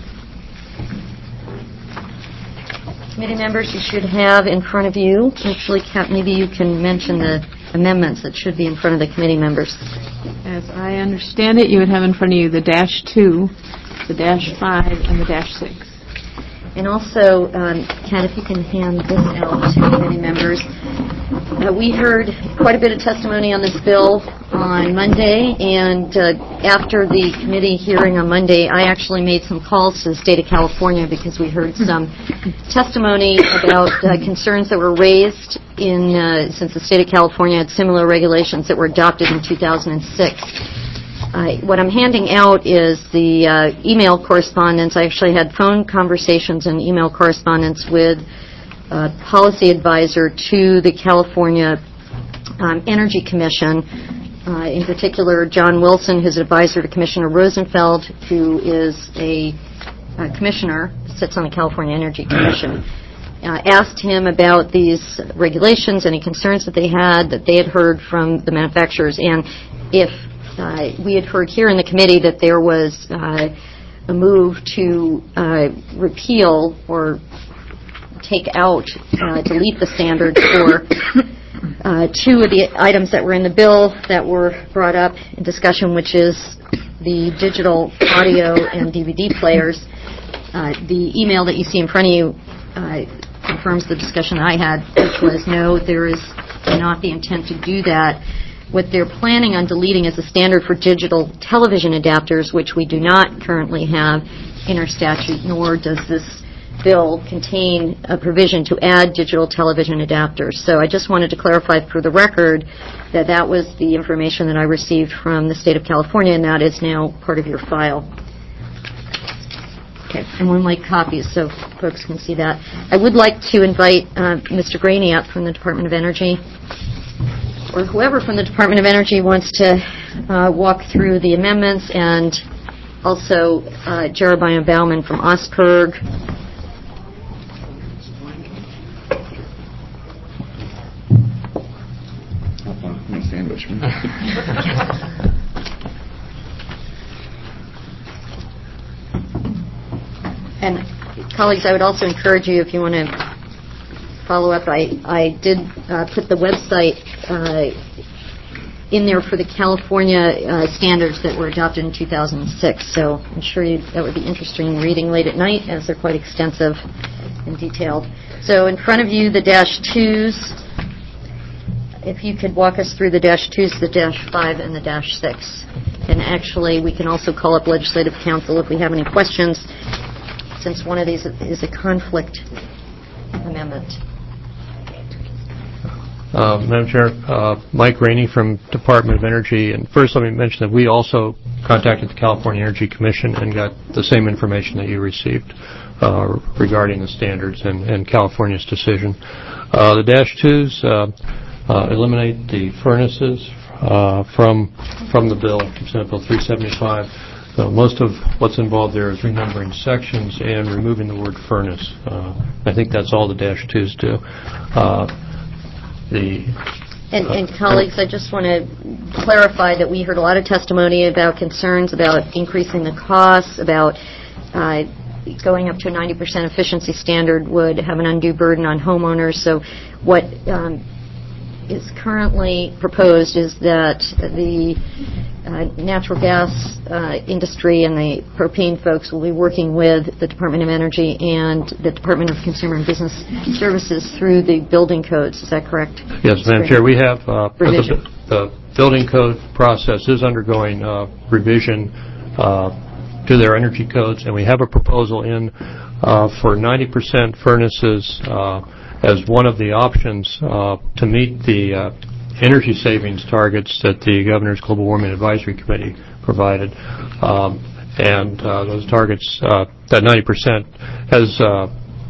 [SPEAKER 1] Committee members, you should have in front of you, actually, Kat, maybe you can mention the amendments that should be in front of the committee members.
[SPEAKER 2] As I understand it, you would have in front of you the dash two, the dash five, and the dash six.
[SPEAKER 1] And also, um, Kat, if you can hand this out to committee members. Uh, we heard quite a bit of testimony on this bill on Monday, and uh, after the committee hearing on Monday, I actually made some calls to the state of California because we heard some testimony about uh, concerns that were raised in uh, since the state of California had similar regulations that were adopted in two thousand six. Uh, what I'm handing out is the uh, email correspondence. I actually had phone conversations and email correspondence with a policy advisor to the California um, Energy Commission, uh, in particular John Wilson, who's an advisor to Commissioner Rosenfeld, who is a, a commissioner, sits on the California Energy Commission. Uh, asked him about these regulations, any concerns that they had, that they had heard from the manufacturers, and if Uh, we had heard here in the committee that there was uh, a move to uh, repeal or take out, uh, delete the standards for uh, two of the items that were in the bill that were brought up in discussion, which is the digital audio and D V D players. Uh, the email that you see in front of you uh, confirms the discussion I had, which was no, there is not the intent to do that. What they're planning on deleting is the standard for digital television adapters, which we do not currently have in our statute, nor does this bill contain a provision to add digital television adapters. So I just wanted to clarify for the record that that was the information that I received from the state of California, and that is now part of your file. Okay, and we'll make copies so folks can see that. I would like to invite uh, Mister Graney up from the Department of Energy, or whoever from the Department of Energy wants to uh, walk through the amendments, and also uh, Jerobiah Bauman from OSPERG.
[SPEAKER 4] Sandwich.
[SPEAKER 1] And colleagues, I would also encourage you, if you want to follow up, I, I did uh, put the website uh, in there for the California uh, standards that were adopted in two thousand six. So I'm sure you, that would be interesting reading late at night, as they're quite extensive and detailed. So in front of you, the dash twos. If you could walk us through the dash twos, the dash five, and the dash six. And actually, we can also call up Legislative Council if we have any questions, since one of these is a conflict amendment.
[SPEAKER 13] Uh, Madam Chair, uh, Mike Rainey from Department of Energy. And first, let me mention that we also contacted the California Energy Commission and got the same information that you received uh, regarding the standards and, and California's decision. Uh, the dash twos uh, uh, eliminate the furnaces uh, from from the bill, Senate Bill three seventy-five. So most of what's involved there is renumbering sections and removing the word furnace. Uh, I think that's all the dash twos do. Uh, the
[SPEAKER 1] And, and colleagues, I just want to clarify that we heard a lot of testimony about concerns about increasing the costs, about uh, going up to a ninety percent efficiency standard would have an undue burden on homeowners. So what um, is currently proposed is that the uh, natural gas uh, industry and the propane folks will be working with the Department of Energy and the Department of Consumer and Business Services through the building codes. Is that correct?
[SPEAKER 13] Yes, Madam Chair. We have uh, the, the building code process is undergoing uh, revision uh, to their energy codes, and we have a proposal in uh, for ninety percent furnaces uh, as one of the options uh, to meet the uh, energy savings targets that the Governor's Global Warming Advisory Committee provided. Um, and uh, those targets, uh, that ninety percent has uh,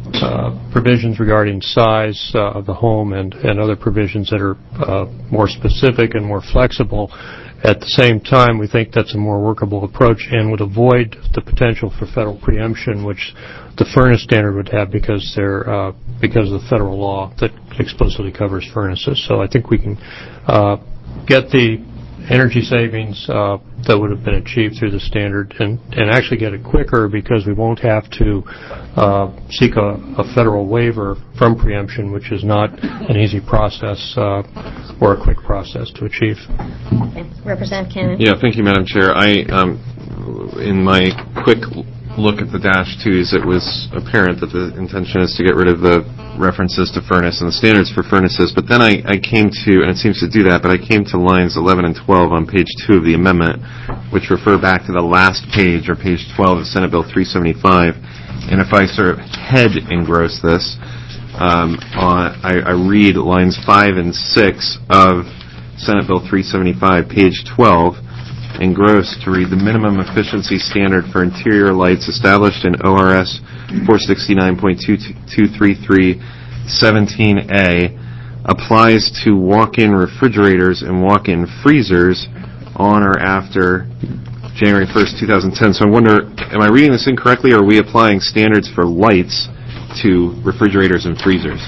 [SPEAKER 13] uh, provisions regarding size uh, of the home and, and other provisions that are uh, more specific and more flexible. At the same time, we think that's a more workable approach and would avoid the potential for federal preemption, which the furnace standard would have because they're uh, because of the federal law that explicitly covers furnaces. So I think we can uh, get the energy savings uh, that would have been achieved through the standard and, and actually get it quicker because we won't have to uh, seek a, a federal waiver from preemption, which is not an easy process uh, or a quick process to achieve.
[SPEAKER 1] Okay. Representative Cannon.
[SPEAKER 5] Yeah, thank you, Madam Chair. I, um, in my quick look at the dash twos, it was apparent that the intention is to get rid of the references to furnace and the standards for furnaces, but then I, I came to, and it seems to do that, but I came to lines eleven and twelve on page two of the amendment, which refer back to the last page, or page twelve of Senate Bill three seventy-five, and if I sort of head engross this, um, on, I, I read lines five and six of Senate Bill three seventy-five, page twelve, engrossed to read the minimum efficiency standard for interior lights established in O R S four sixty-nine point two two three three seventeen A applies to walk-in refrigerators and walk-in freezers on or after January first, two thousand ten. So I wonder, am I reading this incorrectly, or are we applying standards for lights to refrigerators and freezers?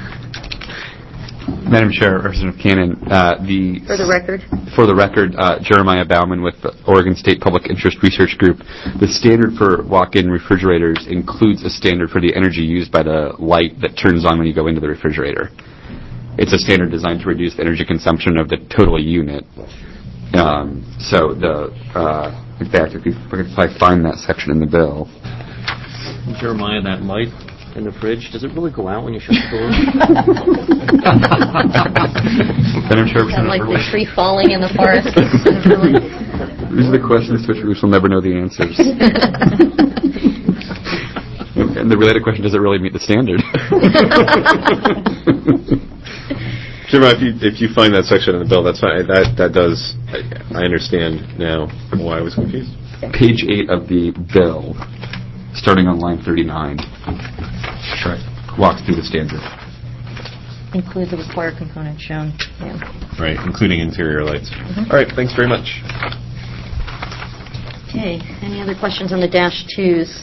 [SPEAKER 14] Madam Chair, Representative Cannon, uh, the
[SPEAKER 1] For the record.
[SPEAKER 14] For the record, uh, Jeremiah Bauman with the Oregon State Public Interest Research Group. The standard for walk-in refrigerators includes a standard for the energy used by the light that turns on when you go into the refrigerator. It's a standard designed to reduce the energy consumption of the total unit. Um, so the, uh, in fact, if, you, if I find that section in the bill.
[SPEAKER 9] Jeremiah, that light in the fridge, does it really go out when you shut the door?
[SPEAKER 14] Madam Chair,
[SPEAKER 1] Is that like the tree falling in the forest?
[SPEAKER 14] These are the questions to which we shall never know the answers. And the related question, does it really meet the standard?
[SPEAKER 5] Jeremiah, if you, if you find that section in the bill, that's fine. That, that does, I, I understand now why I was confused.
[SPEAKER 14] Page eight of the bill, starting on line thirty-nine, right, walks through the standard.
[SPEAKER 1] Include the required components shown. Yeah.
[SPEAKER 5] Right, including interior lights.
[SPEAKER 1] Mm-hmm.
[SPEAKER 5] All right, thanks very much.
[SPEAKER 1] Okay, any other questions on the dash twos?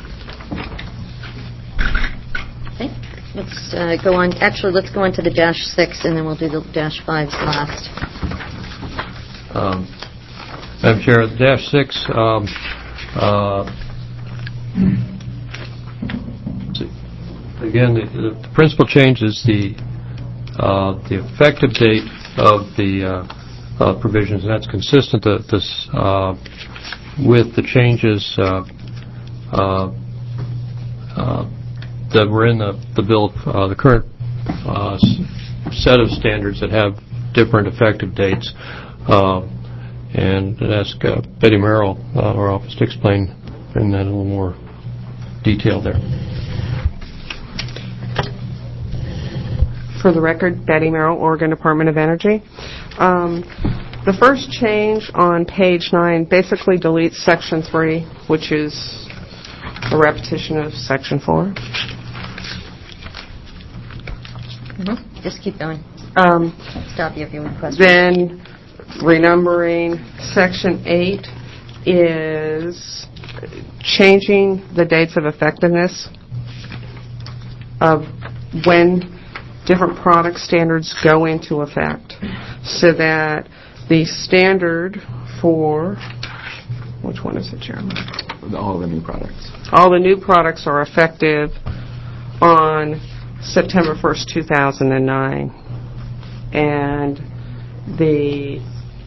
[SPEAKER 1] Okay, let's uh, go on. Actually, let's go on to the dash six, and then we'll do the dash fives last.
[SPEAKER 13] Um, Madam Chair, the dash six. Um, uh, Again, the, the principal change is the uh, the effective date of the uh, uh, provisions, and that's consistent to this uh, with the changes uh, uh, uh, that were in the, the bill, uh, the current uh, set of standards that have different effective dates. Uh, and I'd ask uh, Betty Merrill, uh, our office, to explain in that a little more detail there.
[SPEAKER 15] For the record, Betty Merrill, Oregon Department of Energy. Um, the first change on page nine basically deletes section three, which is a repetition of section four.
[SPEAKER 1] Mm-hmm. Just keep going.
[SPEAKER 15] Um,
[SPEAKER 1] I'll stop you if you have questions.
[SPEAKER 15] Then, renumbering section eight is changing the dates of effectiveness of when different product standards go into effect, so that the standard for, which one is it, Chairman?
[SPEAKER 14] All the new products.
[SPEAKER 15] All the new products are effective on September first, two thousand nine. And the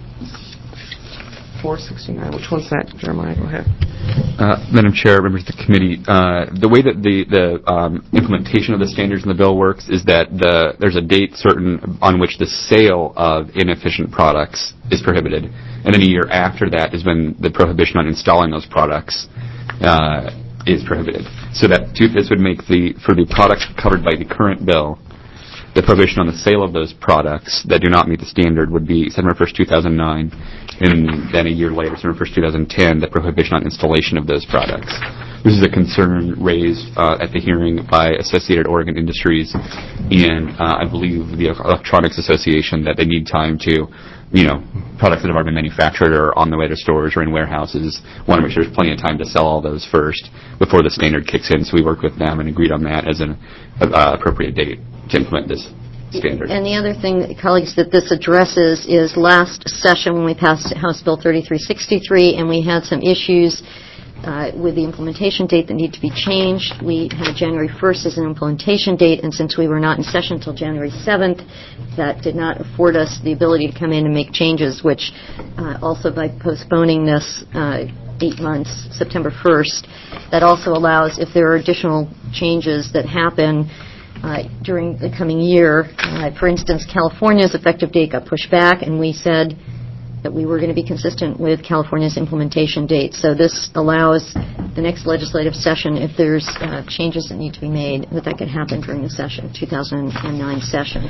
[SPEAKER 15] four sixty-nine, which one's that, Jeremiah? Go ahead.
[SPEAKER 14] Uh, Madam Chair, members of the committee, uh, the way that the, the um, implementation of the standards in the bill works is that the, there's a date certain on which the sale of inefficient products is prohibited, and then a year after that is when the prohibition on installing those products uh, is prohibited. So that two, this would make the, for the products covered by the current bill, the prohibition on the sale of those products that do not meet the standard would be September first, two thousand nine, and then a year later, September first, two thousand ten, the prohibition on installation of those products. this is a concern raised uh, at the hearing by Associated Oregon Industries and uh, I believe the Electronics Association that they need time to, you know, products that have already been manufactured or on the way to stores or in warehouses, want to make sure there's plenty of time to sell all those first before the standard kicks in. So we worked with them and agreed on that as an uh, appropriate date to implement this standard.
[SPEAKER 1] And the other thing, colleagues, that this addresses is last session when we passed House Bill thirty-three sixty-three and we had some issues uh, with the implementation date that need to be changed. We had January first as an implementation date, and since we were not in session until January seventh, that did not afford us the ability to come in and make changes, which uh, also by postponing this uh, eight months, September first, that also allows, if there are additional changes that happen Uh, during the coming year. Uh, for instance, California's effective date got pushed back, and we said that we were going to be consistent with California's implementation date. So this allows the next legislative session, if there's uh, changes that need to be made, that that could happen during the session, two thousand nine session.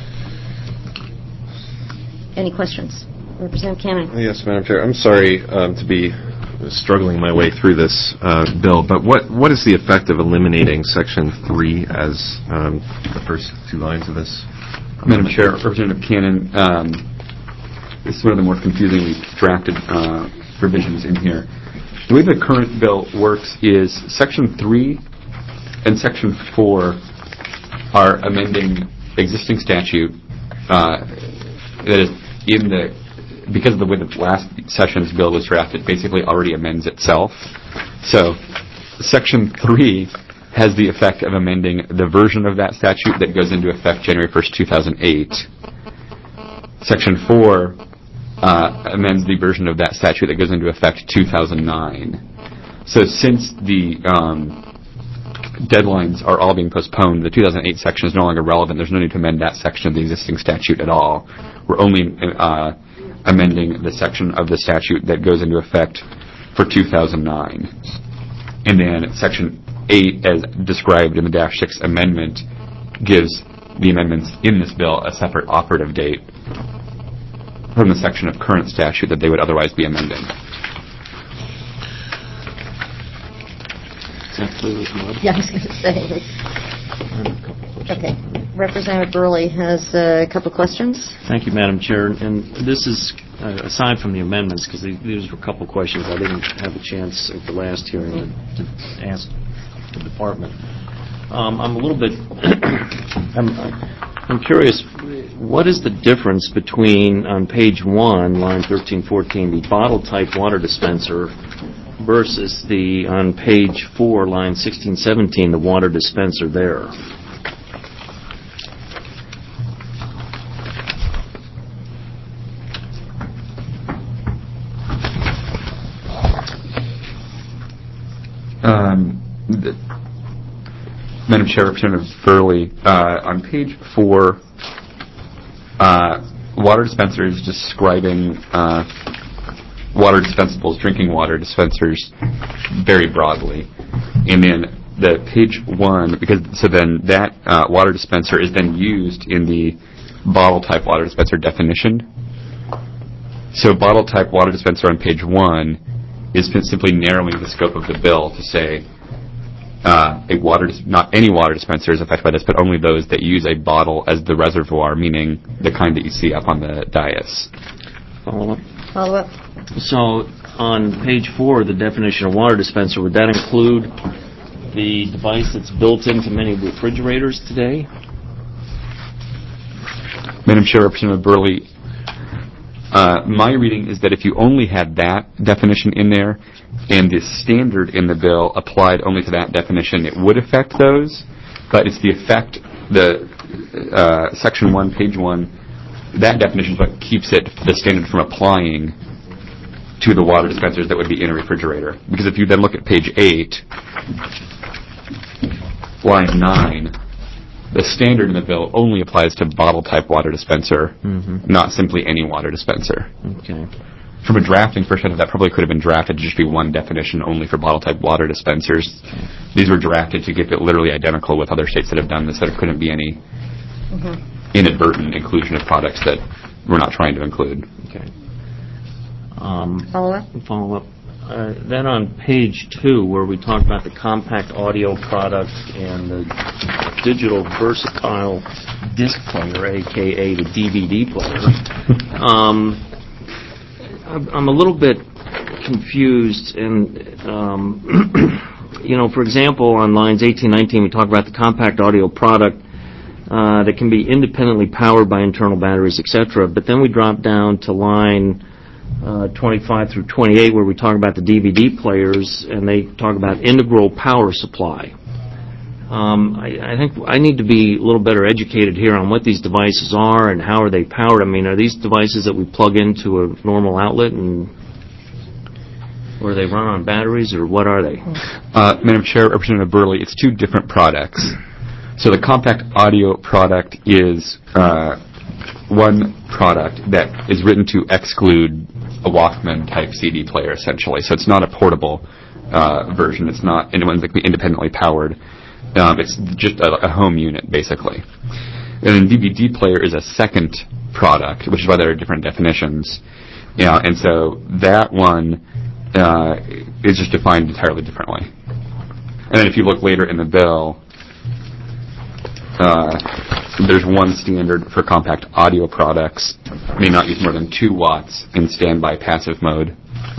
[SPEAKER 1] Any questions? Representative Cannon.
[SPEAKER 5] Yes, Madam Chair. I'm sorry um, to be struggling my way through this uh, bill, but what what is the effect of eliminating Section three as um, the first two lines of this?
[SPEAKER 14] Madam Chair, Representative Cannon, um, this is one of the more confusingly drafted uh, provisions in here. The way the current bill works is Section three and Section four are amending existing statute uh, that is in the because of the way the last session's bill was drafted, basically already amends itself. So Section three has the effect of amending the version of that statute that goes into effect January first, two thousand eight. Section four uh, amends the version of that statute that goes into effect two thousand nine. So since the um, deadlines are all being postponed, the two thousand eight section is no longer relevant. There's no need to amend that section of the existing statute at all. We're only Uh, amending the section of the statute that goes into effect for two thousand nine. And then Section eight, as described in the Dash six amendment, gives the amendments in this bill a separate operative date from the section of current statute that they would otherwise be amending.
[SPEAKER 9] Is that clear as mud?
[SPEAKER 1] Yeah, I was going to say. Okay. Representative Burley has a couple questions.
[SPEAKER 9] Thank you, Madam Chair. And this is, uh, aside from the amendments, because these were a couple questions I didn't have a chance at the last hearing to, to ask the department. Um, I'm a little bit, I'm, I'm curious, what is the difference between, on page one, line thirteen fourteen, the bottle-type water dispenser versus the, on page four, line sixteen seventeen, the water dispenser there?
[SPEAKER 14] Um, the, Madam Chair, Representative Burley, uh, on page four, uh, water dispenser is describing uh, water dispensables, drinking water dispensers, very broadly. And then the page one, because so then that uh, water dispenser is then used in the bottle-type water dispenser definition. So bottle-type water dispenser on page one is simply narrowing the scope of the bill to say uh, a water, dis- not any water dispenser is affected by this, but only those that use a bottle as the reservoir, meaning the kind that you see up on the dais.
[SPEAKER 9] Follow up?
[SPEAKER 1] Follow up.
[SPEAKER 9] So on page four, the definition of water dispenser, would that include the device that's built into many refrigerators today?
[SPEAKER 14] Madam Chair, Representative Burley, Uh, my reading is that if you only had that definition in there and the standard in the bill applied only to that definition, it would affect those. But it's the effect, the uh, section one, page one, that definition is what keeps it, the standard, from applying to the water dispensers that would be in a refrigerator. Because if you then look at page eight, line nine, the standard in the bill only applies to bottle-type water dispenser, mm-hmm. not simply any water dispenser.
[SPEAKER 9] Okay.
[SPEAKER 14] From a drafting perspective, that probably could have been drafted to just be one definition only for bottle-type water dispensers. These were drafted to get it literally identical with other states that have done this, so there couldn't be any mm-hmm. inadvertent inclusion of products that we're not trying to include.
[SPEAKER 9] Okay. Um,
[SPEAKER 1] follow up?
[SPEAKER 9] Follow up. uh, then on page two, where we talk about the compact audio product and the digital versatile disc player, a k a the D V D player, um, I'm I'm a little bit confused. And, um, you know, for example, on lines eighteen, nineteen, we talk about the compact audio product uh, that can be independently powered by internal batteries, et cetera. But then we drop down to line uh, twenty-five through twenty-eight, where we talk about the D V D players, and they talk about integral power supply. Um, I, I think I need to be a little better educated here on what these devices are and how are they powered. I mean, are these devices that we plug into a normal outlet, and or they run on batteries, or what are they?
[SPEAKER 14] Uh, Madam Chair, Representative Burley, it's two different products. So the compact audio product is uh, one product that is written to exclude a Walkman-type C D player, essentially. So it's not a portable uh, version. It's not anyone's like independently powered. Um, it's just a, a home unit, basically. And then D V D player is a second product, which is why there are different definitions. Yeah, and so that one uh, is just defined entirely differently. And then if you look later in the bill, uh, there's one standard for compact audio products, may not use more than two watts in standby passive mode.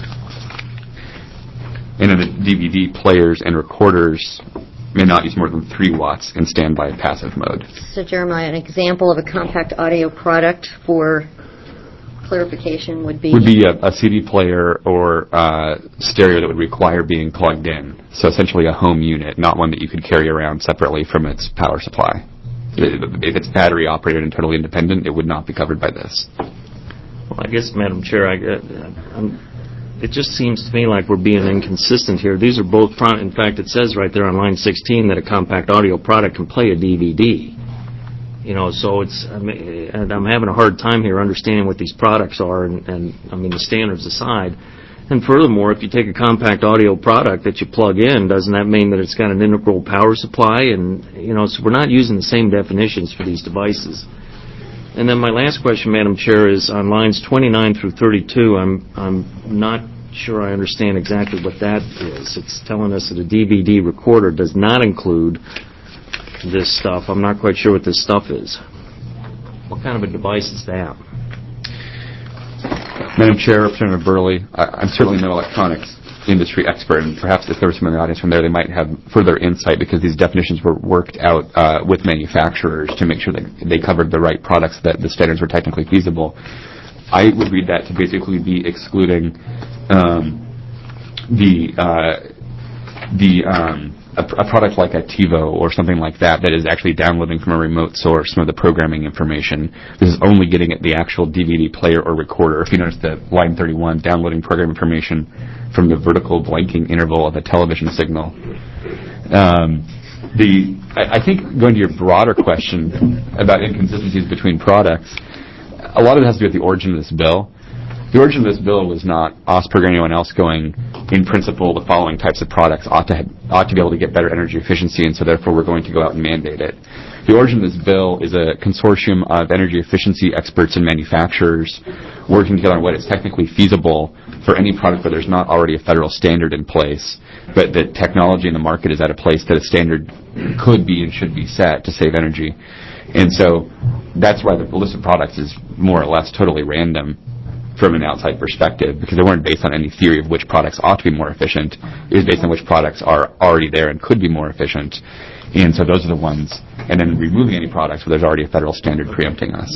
[SPEAKER 14] And then the D V D players and recorders may not use more than three watts in standby passive mode.
[SPEAKER 1] So, Jeremiah, an example of a compact audio product for clarification would be?
[SPEAKER 14] Would be a, a C D player or uh, stereo that would require being plugged in. So essentially a home unit, not one that you could carry around separately from its power supply. If it's battery operated and totally independent, it would not be covered by this.
[SPEAKER 9] Well, I guess, Madam Chair, I, uh, I'm it just seems to me like we're being inconsistent here. These are both, pro- in fact, it says right there on line sixteen that a compact audio product can play a D V D. You know, so it's, I mean, and I'm having a hard time here understanding what these products are, and, and I mean, the standards aside. And furthermore, if you take a compact audio product that you plug in, doesn't that mean that it's got an integral power supply? And, you know, so we're not using the same definitions for these devices. And then my last question, Madam Chair, is on lines twenty-nine through thirty-two. I'm I'm not sure I understand exactly what that is. It's telling us that a D V D recorder does not include this stuff. I'm not quite sure what this stuff is. What kind of a device is that?
[SPEAKER 14] Madam Chair, Representative Burley, I, I'm certainly no electronics industry expert, and perhaps if there was someone in the audience from there, they might have further insight, because these definitions were worked out uh, with manufacturers to make sure that they covered the right products, that the standards were technically feasible. I would read that to basically be excluding um, the uh, the um, a, a product like a TiVo or something like that that is actually downloading from a remote source some of the programming information. This is only getting at the actual D V D player or recorder. If you notice the line thirty-one, downloading program information from the vertical blanking interval of a television signal. Um, the I, I think going to your broader question about inconsistencies between products, a lot of it has to do with the origin of this bill. The origin of this bill was not OSPRG or anyone else going, in principle, the following types of products ought to have, ought to be able to get better energy efficiency, and so therefore we're going to go out and mandate it. The origin of this bill is a consortium of energy efficiency experts and manufacturers working together on what is technically feasible for any product where there's not already a federal standard in place, but the technology in the market is at a place that a standard could be and should be set to save energy. And so that's why the list of products is more or less totally random from an outside perspective, because they weren't based on any theory of which products ought to be more efficient. It was based on which products are already there and could be more efficient. And so those are the ones. And then removing any products where there's already a federal standard preempting us.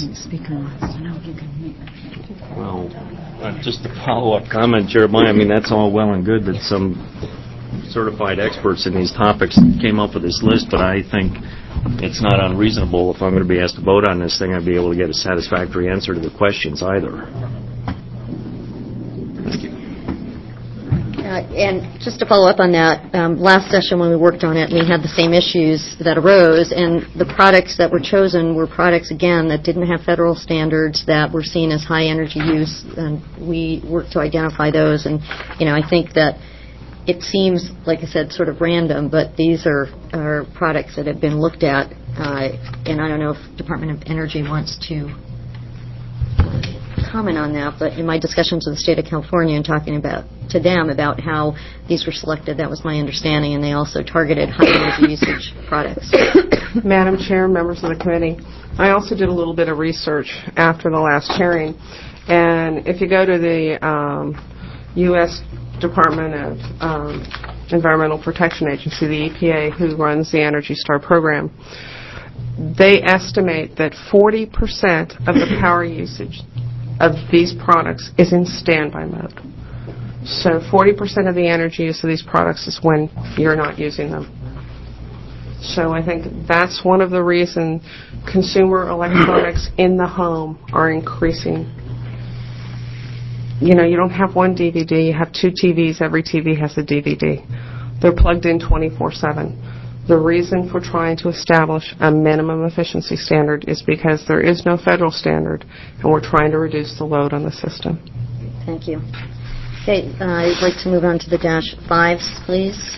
[SPEAKER 9] Well, uh, just a follow-up comment, Jeremiah. I mean, that's all well and good that some certified experts in these topics came up with this list, but I think it's not unreasonable if I'm going to be asked to vote on this thing, I'd be able to get a satisfactory answer to the questions either. Thank you.
[SPEAKER 1] Uh, and just to follow up on that, um, last session when we worked on it, we had the same issues that arose, and the products that were chosen were products, again, that didn't have federal standards, that were seen as high energy use, and we worked to identify those. And, you know, I think that it seems, like I said, sort of random, but these are, are products that have been looked at, uh, and I don't know if Department of Energy wants to comment on that, but in my discussions with the state of California and talking about to them about how these were selected. That was my understanding, and they also targeted high energy usage products.
[SPEAKER 15] Madam Chair, members of the committee, I also did a little bit of research after the last hearing, and if you go to the um, U S Department of um, Environmental Protection Agency, the E P A, who runs the Energy Star program, they estimate that forty percent of the power usage of these products is in standby mode. So forty percent of the energy use of these products is when you're not using them. So I think that's one of the reasons consumer electronics in the home are increasing. You know, you don't have one D V D, you have two T Vs, every T V has a D V D. They're plugged in twenty-four seven. The reason for trying to establish a minimum efficiency standard is because there is no federal standard, and we're trying to reduce the load on the system.
[SPEAKER 1] Thank you. Okay, uh, I'd like to move on to the dash fives, please.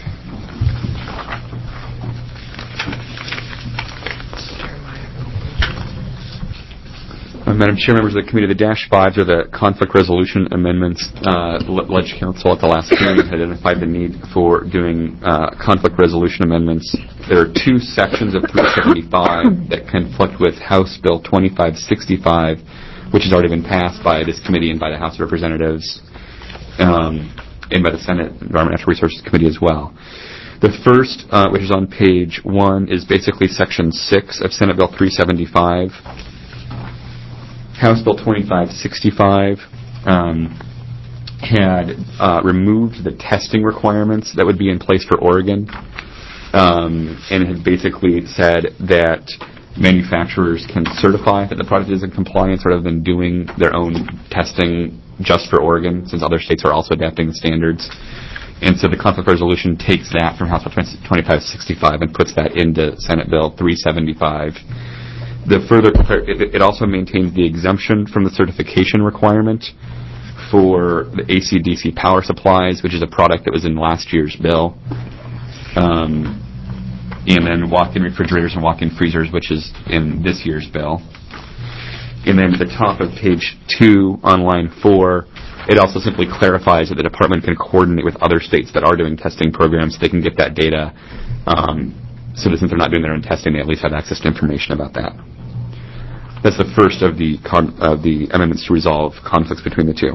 [SPEAKER 14] Uh, Madam Chair, members of the committee, the dash fives are the conflict resolution amendments. Uh, the Ledge Council at the last hearing had identified the need for doing uh, conflict resolution amendments. There are two sections of three seventy-five that conflict with House Bill twenty-five sixty-five, which has already been passed by this committee and by the House of Representatives, um, and by the Senate Environment and Natural Resources Committee as well. The first, uh, which is on page one, is basically section six of Senate Bill three seventy-five. House Bill twenty-five sixty-five um, had uh, removed the testing requirements that would be in place for Oregon, um, and it had basically said that manufacturers can certify that the product is in compliance rather than doing their own testing just for Oregon, since other states are also adapting the standards. And so the conflict resolution takes that from House Bill twenty-five sixty-five and puts that into Senate Bill three seventy-five. The further, it also maintains the exemption from the certification requirement for the A C D C power supplies, which is a product that was in last year's bill, um, and then walk-in refrigerators and walk-in freezers, which is in this year's bill. And then at the top of page two on line four, it also simply clarifies that the department can coordinate with other states that are doing testing programs so they can get that data. Um, so that since they're not doing their own testing, they at least have access to information about that. That's the first of the con- uh, the amendments to resolve conflicts between the two.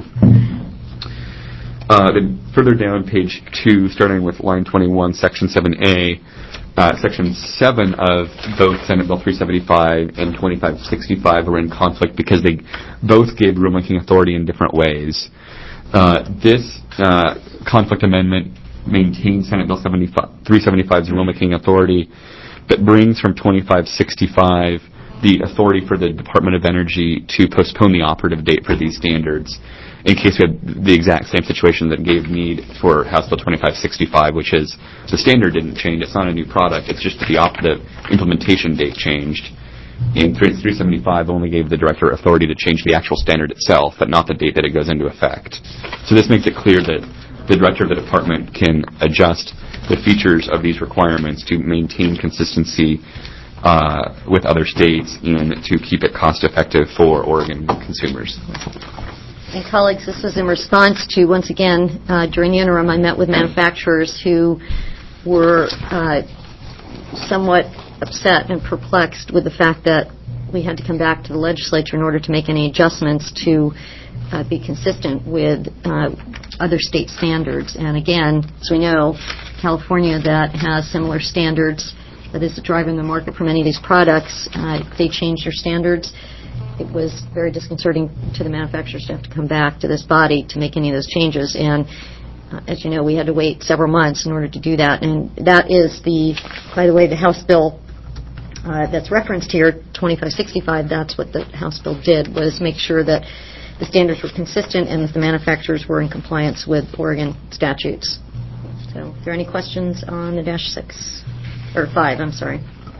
[SPEAKER 14] Uh, then further down page two, starting with line twenty-one, section seven A, uh, section seven of both Senate Bill three seventy-five and twenty-five sixty-five were in conflict because they both gave rulemaking authority in different ways. Uh, this uh, conflict amendment maintains Senate Bill three seventy-five's rulemaking authority, but brings from twenty-five sixty-five the authority for the Department of Energy to postpone the operative date for these standards in case we had the exact same situation that gave need for House Bill twenty-five sixty-five, which is the standard didn't change. It's not a new product. It's just that the, op- the implementation date changed. And three seventy-five only gave the director authority to change the actual standard itself, but not the date that it goes into effect. So this makes it clear that the director of the department can adjust the features of these requirements to maintain consistency uh, with other states and to keep it cost-effective for Oregon consumers.
[SPEAKER 1] And colleagues, this was in response to, once again, uh, during the interim, I met with manufacturers who were uh, somewhat upset and perplexed with the fact that we had to come back to the legislature in order to make any adjustments to uh, be consistent with uh, other state standards. And again, as we know, California that has similar standards that is driving the market for many of these products, uh, they changed their standards. It was very disconcerting to the manufacturers to have to come back to this body to make any of those changes. And uh, as you know, we had to wait several months in order to do that. And that is the, by the way, the House bill uh, that's referenced here, twenty-five sixty-five, that's what the House bill did, was make sure that the standards were consistent and that the manufacturers were in compliance with Oregon statutes. So, are there any questions on the dash six? Or five, I'm sorry.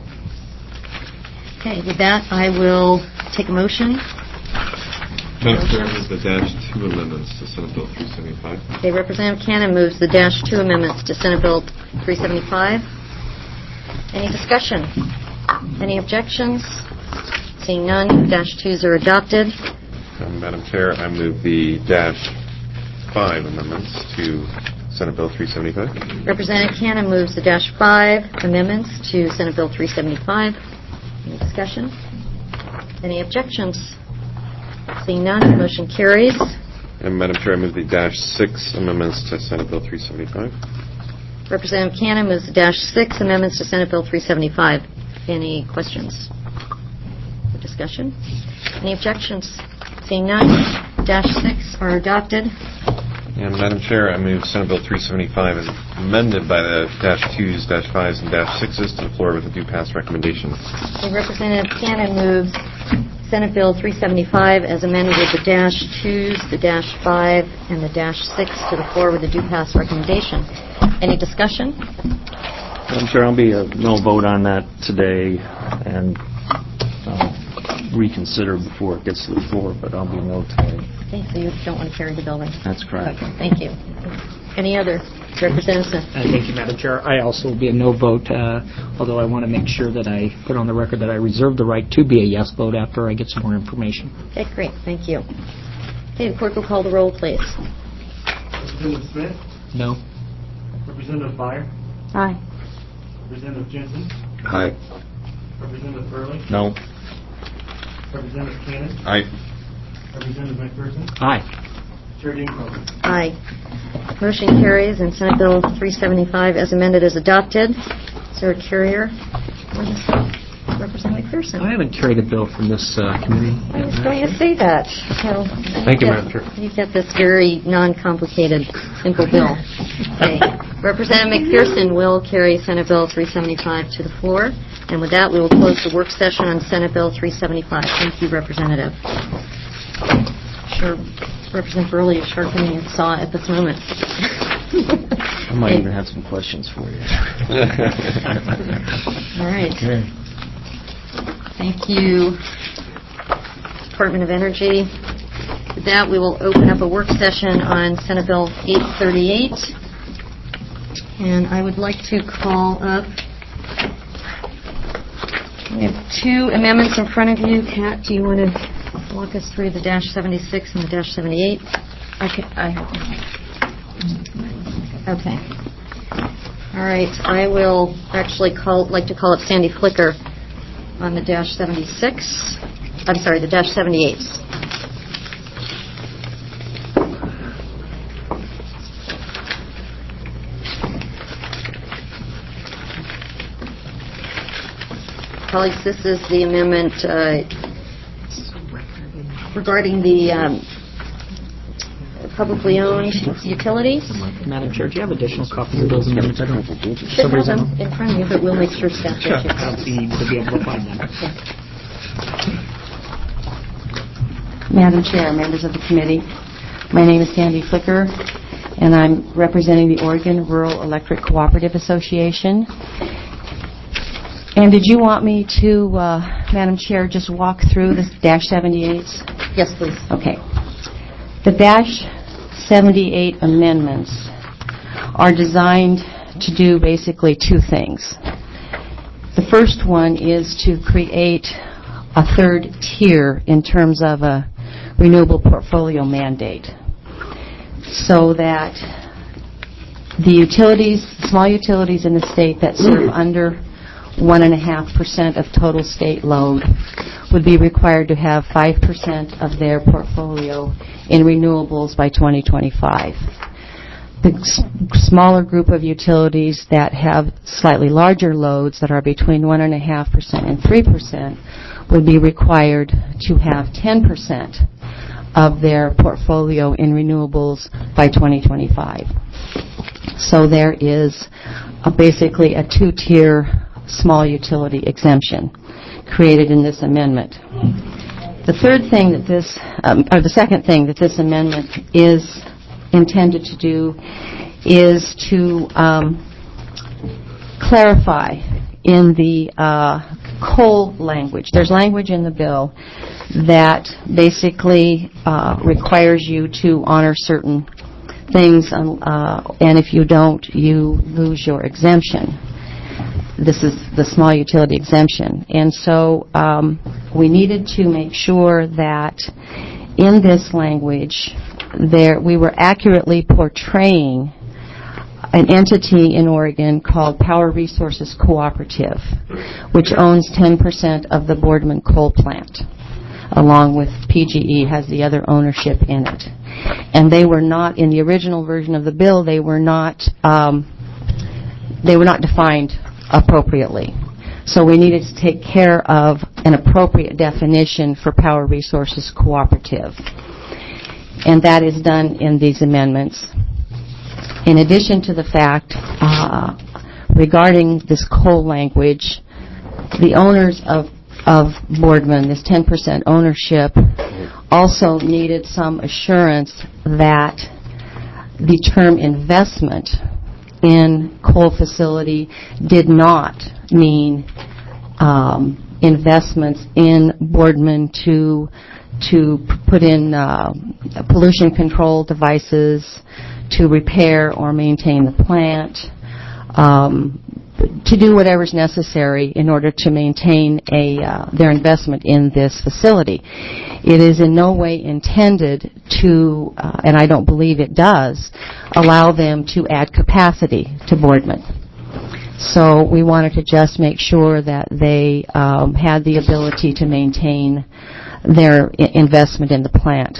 [SPEAKER 1] Okay, with that, I will take a motion.
[SPEAKER 5] Madam Chair, I move the dash two amendments to Senate Bill three seventy-five.
[SPEAKER 1] Okay, Representative Cannon moves the dash two amendments to Senate Bill three seventy-five. Any discussion? Any objections? Seeing none, dash twos are adopted.
[SPEAKER 5] Um, Madam Chair, I move the dash five amendments to Senate Bill three seventy-five.
[SPEAKER 1] Representative Cannon moves the dash five amendments to Senate Bill three seventy-five. Any discussion? Any objections? Seeing none, motion carries.
[SPEAKER 5] And Madam Chair, I move the dash six amendments to Senate Bill three seventy-five.
[SPEAKER 1] Representative Cannon moves the dash six amendments to Senate Bill three seventy-five. Any questions or discussion? Any objections? Seeing none, dash six are adopted.
[SPEAKER 5] And Madam Chair, I move Senate Bill three seventy-five as amended by the dash twos, dash fives, and dash sixes to the floor with a due pass recommendation.
[SPEAKER 1] And Representative Cannon moves Senate Bill three seventy-five as amended with the dash twos, the dash five, and the dash six to the floor with a due pass recommendation. Any discussion?
[SPEAKER 9] I'm sure I'll be a no vote on that today and uh, reconsider before it gets to the floor, but I'll be no today.
[SPEAKER 1] Okay, so you don't want to carry the bill then?
[SPEAKER 9] That's correct.
[SPEAKER 1] Okay, thank you. Any other? Representative Smith.
[SPEAKER 7] Uh, Thank you, Madam Chair. I also will be a no vote, uh, although I want to make sure that I put on the record that I reserve the right to be a yes vote after I get some more information.
[SPEAKER 1] Okay, great. Thank you. Okay, the clerk will call the roll, please.
[SPEAKER 12] Representative Smith?
[SPEAKER 7] No.
[SPEAKER 12] Representative Byer?
[SPEAKER 1] Aye.
[SPEAKER 12] Representative Jensen?
[SPEAKER 5] Aye.
[SPEAKER 12] Representative Burley?
[SPEAKER 9] No.
[SPEAKER 12] Representative Cannon?
[SPEAKER 5] Aye.
[SPEAKER 12] Representative McPherson?
[SPEAKER 7] Aye.
[SPEAKER 12] Chair Dinkle?
[SPEAKER 1] Aye. Motion carries, and Senate Bill three seventy-five as amended is adopted. Is there a carrier? Representative McPherson.
[SPEAKER 6] I haven't carried a bill from this uh, committee.
[SPEAKER 1] I was going to say that. So
[SPEAKER 6] Thank you,
[SPEAKER 1] get,
[SPEAKER 6] Madam Chair.
[SPEAKER 1] You get this very non-complicated, simple bill. Okay. Representative McPherson will carry Senate Bill three seventy-five to the floor. And with that, we will close the work session on Senate Bill three seventy-five. Thank you, Representative. Sure, Representative Burley is sharpening his saw at this moment.
[SPEAKER 9] I might even have some questions for you.
[SPEAKER 1] All right.
[SPEAKER 9] Okay.
[SPEAKER 1] Thank you, Department of Energy. With that, we will open up a work session on Senate Bill eight thirty-eight. And I would like to call up, we have two amendments in front of you. Kat, do you want to walk us through the dash seventy-six and the dash seventy-eight? Okay. I, okay. All right. I will actually call, like to call up Sandy Flicker on the dash seventy-six. I'm sorry, the dash seventy-eights. Colleagues, this is the amendment uh, regarding the um, publicly owned utilities.
[SPEAKER 7] Madam Chair, do you have additional copies of those amendments? I don't.
[SPEAKER 1] Should have them in front of you, but we'll make sure staff
[SPEAKER 7] Sure.
[SPEAKER 1] gets you.
[SPEAKER 7] I don't seem to be able to find them.
[SPEAKER 16] Madam Chair, members of the committee, my name is Sandy Flicker, and I'm representing the Oregon Rural Electric Cooperative Association. And did you want me to, uh, Madam Chair, just walk through the dash seventy-eights?
[SPEAKER 1] Yes, please.
[SPEAKER 16] Okay. The dash seventy-eight amendments are designed to do basically two things. The first one is to create a third tier in terms of a renewable portfolio mandate, so that the utilities, small utilities in the state that serve under one and a half percent of total state load would be required to have five percent of their portfolio in renewables by twenty twenty-five. The s- smaller group of utilities that have slightly larger loads that are between one and a half percent and three percent would be required to have ten percent of their portfolio in renewables by twenty twenty-five. So there is a, basically a two-tier small utility exemption created in this amendment. The third thing that this, um, or the second thing that this amendment is intended to do is to um, clarify in the uh, coal language. There's language in the bill that basically uh, requires you to honor certain things, um, uh, and if you don't, you lose your exemption. This is the small utility exemption. And so um, we needed to make sure that in this language there we were accurately portraying an entity in Oregon called Power Resources Cooperative, which owns ten percent of the Boardman coal plant, along with P G E has the other ownership in it. And they were not, in the original version of the bill, they were not, um, they were not defined appropriately. So we needed to take care of an appropriate definition for Power Resources Cooperative. And that is done in these amendments. In addition to the fact, uh, regarding this coal language, the owners of, of Boardman, this ten percent ownership, also needed some assurance that the term investment in coal facility did not mean um, investments in Boardman to to put in uh, pollution control devices, to repair or maintain the plant, um, to do whatever's necessary in order to maintain a uh, their investment in this facility. It is in no way intended to, uh, and I don't believe it does, allow them to add capacity to Boardman. So we wanted to just make sure that they um, had the ability to maintain their I- investment in the plant.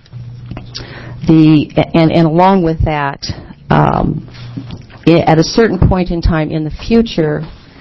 [SPEAKER 16] The and, and along with that, um, I- at a certain point in time in the future,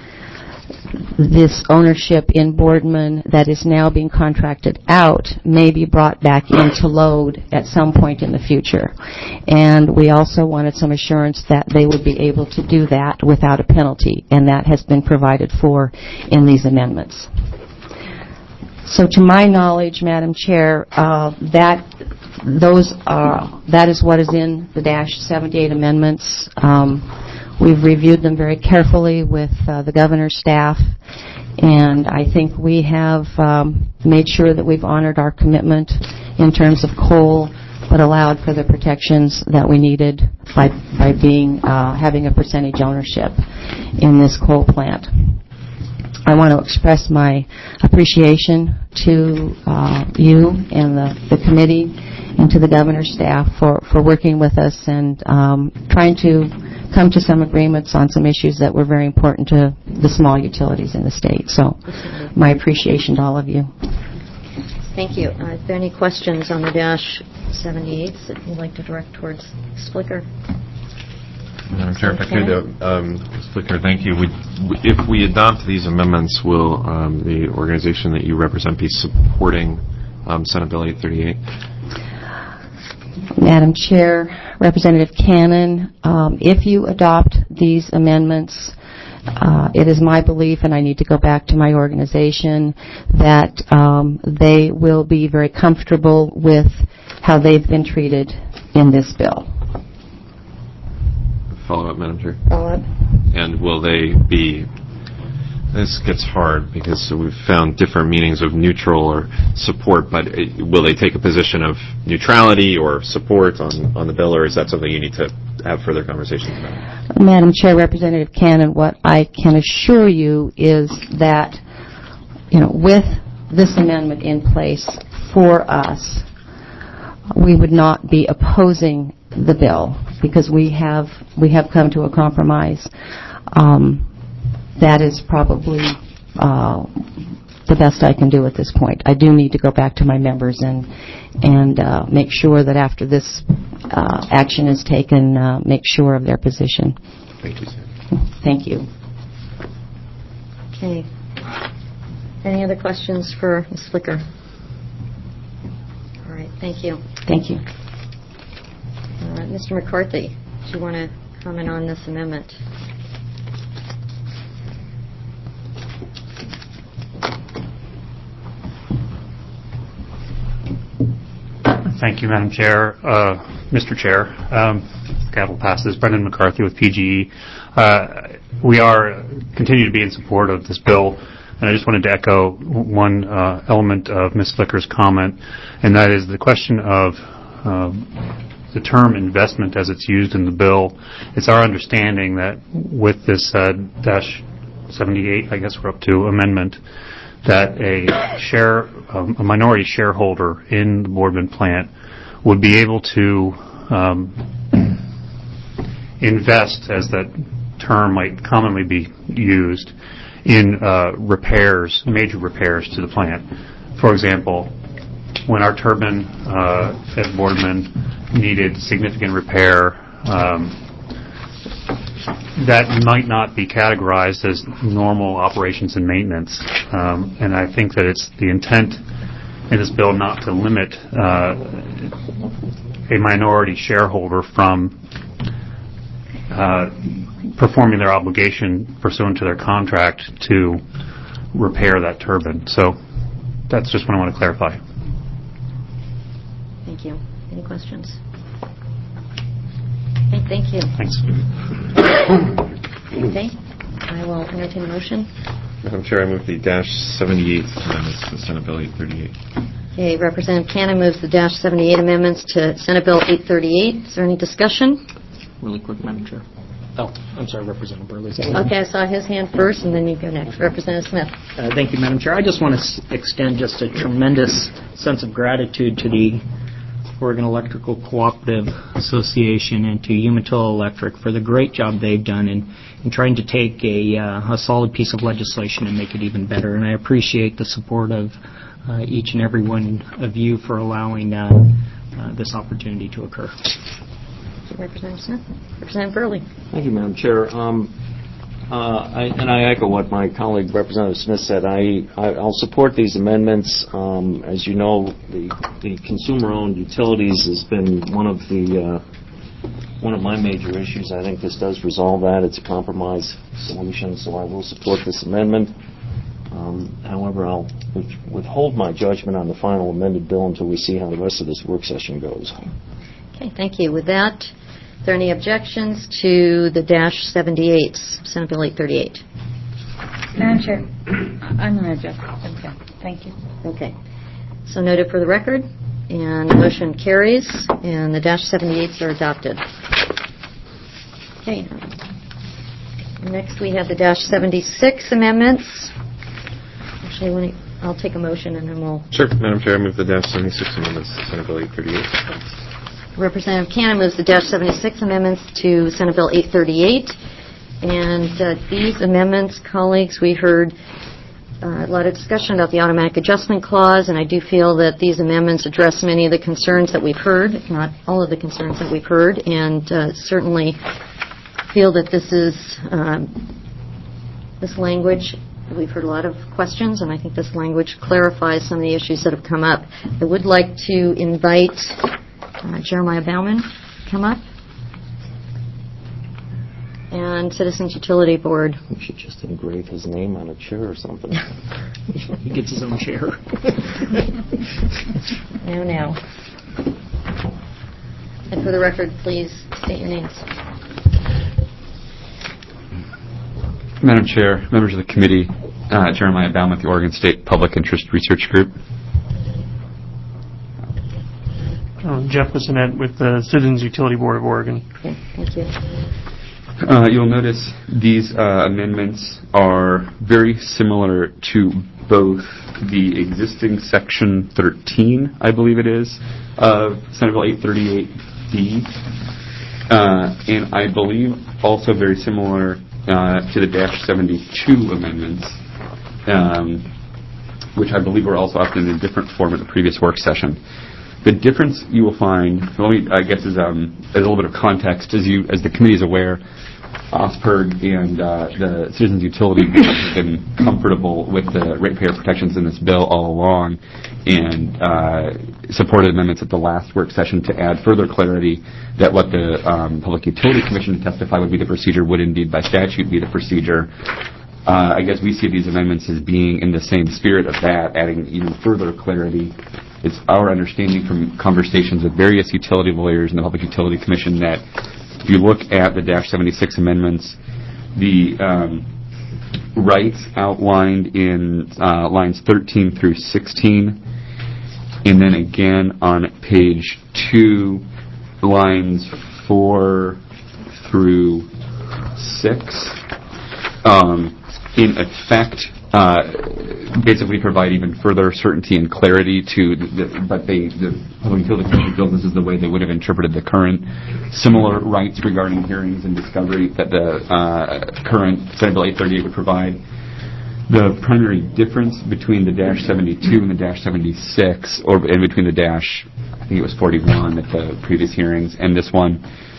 [SPEAKER 16] this ownership in Boardman that is now being contracted out may be brought back into load at some point in the future. And we also wanted some assurance that they would be able to do that without a penalty, and that has been provided for in these amendments. So to my knowledge, Madam Chair, uh, that those are, that is what is in the dash seventy-eight amendments. Um, we've reviewed them very carefully with uh, the governor's staff, and I think we have um, made sure that we've honored our commitment in terms of coal, but allowed for the protections that we needed by by being uh, having a percentage ownership in this coal plant. I want to express my appreciation to uh, you and the, the committee and to the governor's staff for, for working with us and um, trying to come to some agreements on some issues that were very important to the small utilities in the state. So my appreciation to all of you.
[SPEAKER 1] Thank you. Uh, if there are any questions on the dash seventy-eights that you'd like to direct towards Splicker?
[SPEAKER 5] Madam Chair, if I could, uh, um, Flicker, thank you. We, if we adopt these amendments, will um, the organization that you represent be supporting um, Senate Bill eight thirty-eight?
[SPEAKER 16] Madam Chair, Representative Cannon, um, if you adopt these amendments, uh, it is my belief, and I need to go back to my organization, that um, they will be very comfortable with how they've been treated in this bill.
[SPEAKER 5] Follow up, Madam Chair.
[SPEAKER 1] Follow up.
[SPEAKER 5] And will they be, this gets hard because we've found different meanings of neutral or support, but it, will they take a position of neutrality or support on, on the bill, or is that something you need to have further conversations about?
[SPEAKER 16] Madam Chair, Representative Cannon, what I can assure you is that, you know, with this amendment in place for us, we would not be opposing the bill because we have we have come to a compromise. Um, that is probably uh, the best I can do at this point. I do need to go back to my members and and uh, make sure that after this uh, action is taken, uh, make sure of their position.
[SPEAKER 5] Thank you, sir.
[SPEAKER 16] Thank you.
[SPEAKER 1] Okay. Any other questions for Miz Flicker? All right. Thank you.
[SPEAKER 16] Thank you.
[SPEAKER 1] Uh, Mister McCarthy, do you want to comment on this amendment?
[SPEAKER 17] Thank you, Madam Chair. Uh, Mister Chair, um, gavel passes. Brendan McCarthy with P G E. Uh, we are continue to be in support of this bill, and I just wanted to echo one uh, element of Miz Flicker's comment, and that is the question of um, the term investment as it's used in the bill. It's our understanding that with this uh, dash seventy-eight, I guess we're up to, amendment, that a share, um, a minority shareholder in the Boardman plant would be able to um, invest, as that term might commonly be used, in uh, repairs, major repairs to the plant. For example, when our turbine uh, at Boardman needed significant repair, um, that might not be categorized as normal operations and maintenance. Um, and I think that it's the intent in this bill not to limit uh, a minority shareholder from uh, performing their obligation pursuant to their contract to repair that turbine. So that's just what I want to clarify.
[SPEAKER 1] Thank you. Any questions? Okay, thank you.
[SPEAKER 17] Thanks.
[SPEAKER 1] Okay, I will entertain a motion.
[SPEAKER 5] Madam Chair, I move the dash seventy-eight amendments to Senate Bill eight thirty-eight.
[SPEAKER 1] Okay, Representative Cannon moves the dash seventy-eight amendments to Senate Bill eight thirty-eight. Is there any discussion?
[SPEAKER 7] Really quick, Madam Chair. Oh, I'm sorry, Representative Burley.
[SPEAKER 1] Okay, I saw his hand first, and then you go next. Representative Smith.
[SPEAKER 7] Uh, thank you, Madam Chair. I just want to s- extend just a tremendous sense of gratitude to the Oregon Electrical Cooperative Association and to Umatilla Electric for the great job they've done in, in trying to take a, uh, a solid piece of legislation and make it even better. And I appreciate the support of uh, each and every one of you for allowing uh, uh, this opportunity to occur.
[SPEAKER 1] Thank you, Representative Smith. Representative Burley.
[SPEAKER 9] Thank you, Madam Chair. Um, uh, I, and I echo what my colleague Representative Smith said. I, I, I'll support these amendments. Um, as you know, the, the consumer-owned utilities has been one of the uh, one of my major issues. I think this does resolve that. It's a compromise solution, so I will support this amendment. Um, however, I'll with, withhold my judgment on the final amended bill until we see how the rest of this work session goes.
[SPEAKER 1] Okay, thank you. With that, are there any objections to the dash seventy-eights, Senate Bill eight thirty-eight?
[SPEAKER 18] Madam Chair, I'm going to object. Okay, thank you.
[SPEAKER 1] Okay. So noted for the record, and the motion carries, and the dash seventy-eights are adopted. Okay. Next, we have the dash seventy-six amendments. Actually, when it, I'll take a motion, and then we'll...
[SPEAKER 5] Sure, Madam Chair, I move the dash seventy-six amendments to Senate Bill eight thirty-eight.
[SPEAKER 1] Representative Cannon moves the dash seventy-six amendments to Senate Bill eight thirty-eight. And uh, these amendments, colleagues, we heard uh, a lot of discussion about the automatic adjustment clause, and I do feel that these amendments address many of the concerns that we've heard, if not all of the concerns that we've heard, and uh, certainly feel that this is um, this language. We've heard a lot of questions, and I think this language clarifies some of the issues that have come up. I would like to invite uh, Jeremiah Bauman to come up, and Citizens Utility Board.
[SPEAKER 9] We should just engrave his name on a chair or something.
[SPEAKER 7] He gets his own chair.
[SPEAKER 1] No, no. And for the record, please state your names.
[SPEAKER 14] Madam Chair, members of the committee, uh, Jeremiah Bauman with the Oregon State Public Interest Research Group.
[SPEAKER 12] Um, Jeff Bissonette with the Citizens Utility Board of Oregon.
[SPEAKER 1] Okay, thank you.
[SPEAKER 14] Uh, you'll notice these uh, amendments are very similar to both the existing Section thirteen, I believe it is, of Senate Bill eight thirty-eight D, uh, and I believe also very similar uh, to the dash seventy-two amendments, um, which I believe were also often in a different form at the previous work session. The difference you will find, let me, I guess, is um, a little bit of context. As you, as the committee is aware, OSPERG and uh, the Citizens Utility Board have been comfortable with the ratepayer protections in this bill all along, and uh, supported amendments at the last work session to add further clarity that what the um, Public Utility Commission testified would be the procedure would indeed by statute be the procedure. Uh, I guess we see these amendments as being in the same spirit of that, adding even further clarity. It's our understanding from conversations with various utility lawyers in the Public Utility Commission that if you look at the dash seventy-six amendments, the um, rights outlined in uh, lines thirteen through sixteen, and then again on page two, lines four through six, um, in effect uh, basically provide even further certainty and clarity to the, the but they the Public Utility Commission feels this is the way they would have interpreted the current similar rights regarding hearings and discovery that the uh, current Senate Bill eight thirty-eight would provide. The primary difference between the dash seventy-two and the dash seventy-six, or in between the dash, I think it was forty-one at the previous hearings, and this one,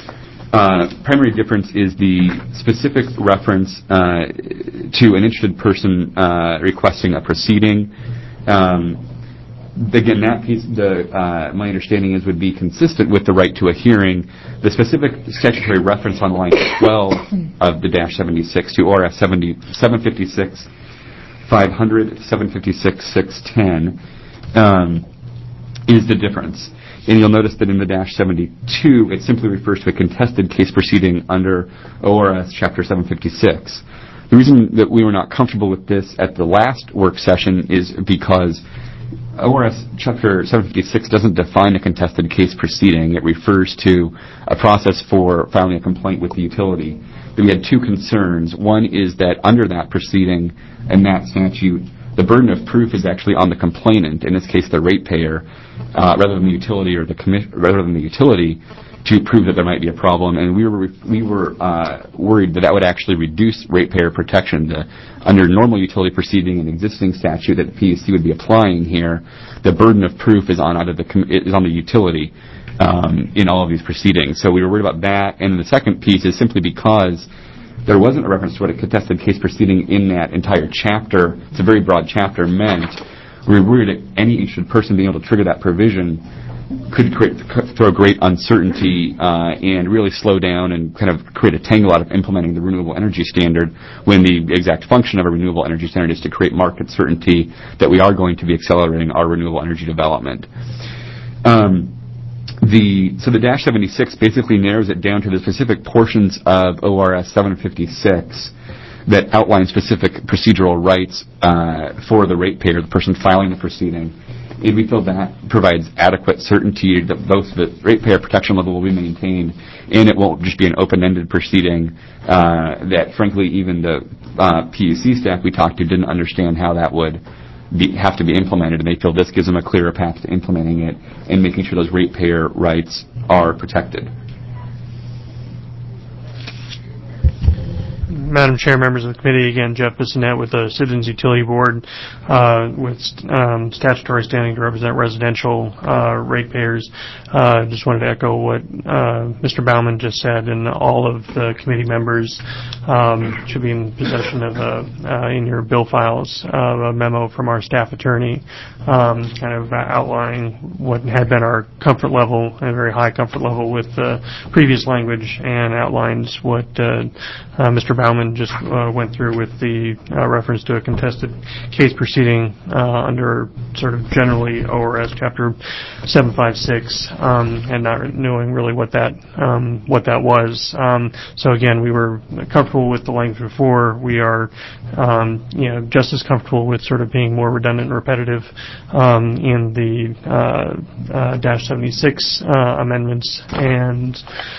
[SPEAKER 14] uh, primary difference is the specific reference uh, to an interested person uh, requesting a proceeding. Um, again, that piece, the uh, my understanding is would be consistent with the right to a hearing. The specific statutory reference on line twelve of the dash seventy-six to O R S seven fifty-six. five hundred, seven fifty-six, six ten um, is the difference. And you'll notice that in the dash seventy-two, it simply refers to a contested case proceeding under O R S Chapter seven fifty-six. The reason that we were not comfortable with this at the last work session is because O R S Chapter seven fifty-six doesn't define a contested case proceeding. It refers to a process for filing a complaint with the utility. We had two concerns. One is that under that proceeding and that statute, the burden of proof is actually on the complainant, in this case the ratepayer, uh, rather than the utility or the commi- rather than the utility, to prove that there might be a problem. And we were we were uh, worried that that would actually reduce ratepayer protection. The, under normal utility proceeding and existing statute that the P U C would be applying here, the burden of proof is on either the com- is on the utility. Um, in all of these proceedings. So we were worried about that. And the second piece is simply because there wasn't a reference to what a contested case proceeding in that entire chapter, it's a very broad chapter, meant. We were worried that any interested person being able to trigger that provision could create, throw great uncertainty uh, and really slow down and kind of create a tangle out of implementing the renewable energy standard, when the exact function of a renewable energy standard is to create market certainty that we are going to be accelerating our renewable energy development. Um, The, so the dash seventy-six basically narrows it down to the specific portions of O R S seven fifty-six that outline specific procedural rights uh, for the ratepayer, the person filing the proceeding. And we feel that provides adequate certainty that both the ratepayer protection level will be maintained, and it won't just be an open-ended proceeding uh, that, frankly, even the uh, P U C staff we talked to didn't understand how that would Be, have to be implemented, and they feel this gives them a clearer path to implementing it and making sure those ratepayer rights are protected.
[SPEAKER 12] Madam Chair, members of the committee, again, Jeff Bissonette with the Citizens Utility Board, uh, with um, statutory standing to represent residential uh, ratepayers. Uh, just wanted to echo what uh, Mister Baumann just said, and all of the committee members um, should be in possession of, a, uh, in your bill files, uh, a memo from our staff attorney, um, kind of outlining what had been our comfort level, a very high comfort level with the previous language, and outlines what uh, uh, Mister Baumann just uh, went through with the uh, reference to a contested case proceeding uh, under sort of generally O R S Chapter seven fifty-six, um, and not knowing really what that um, what that was. Um, so again, we were comfortable with the language before. We are, um, you know, just as comfortable with sort of being more redundant and repetitive um, in the uh, uh, dash seventy-six uh, amendments, and.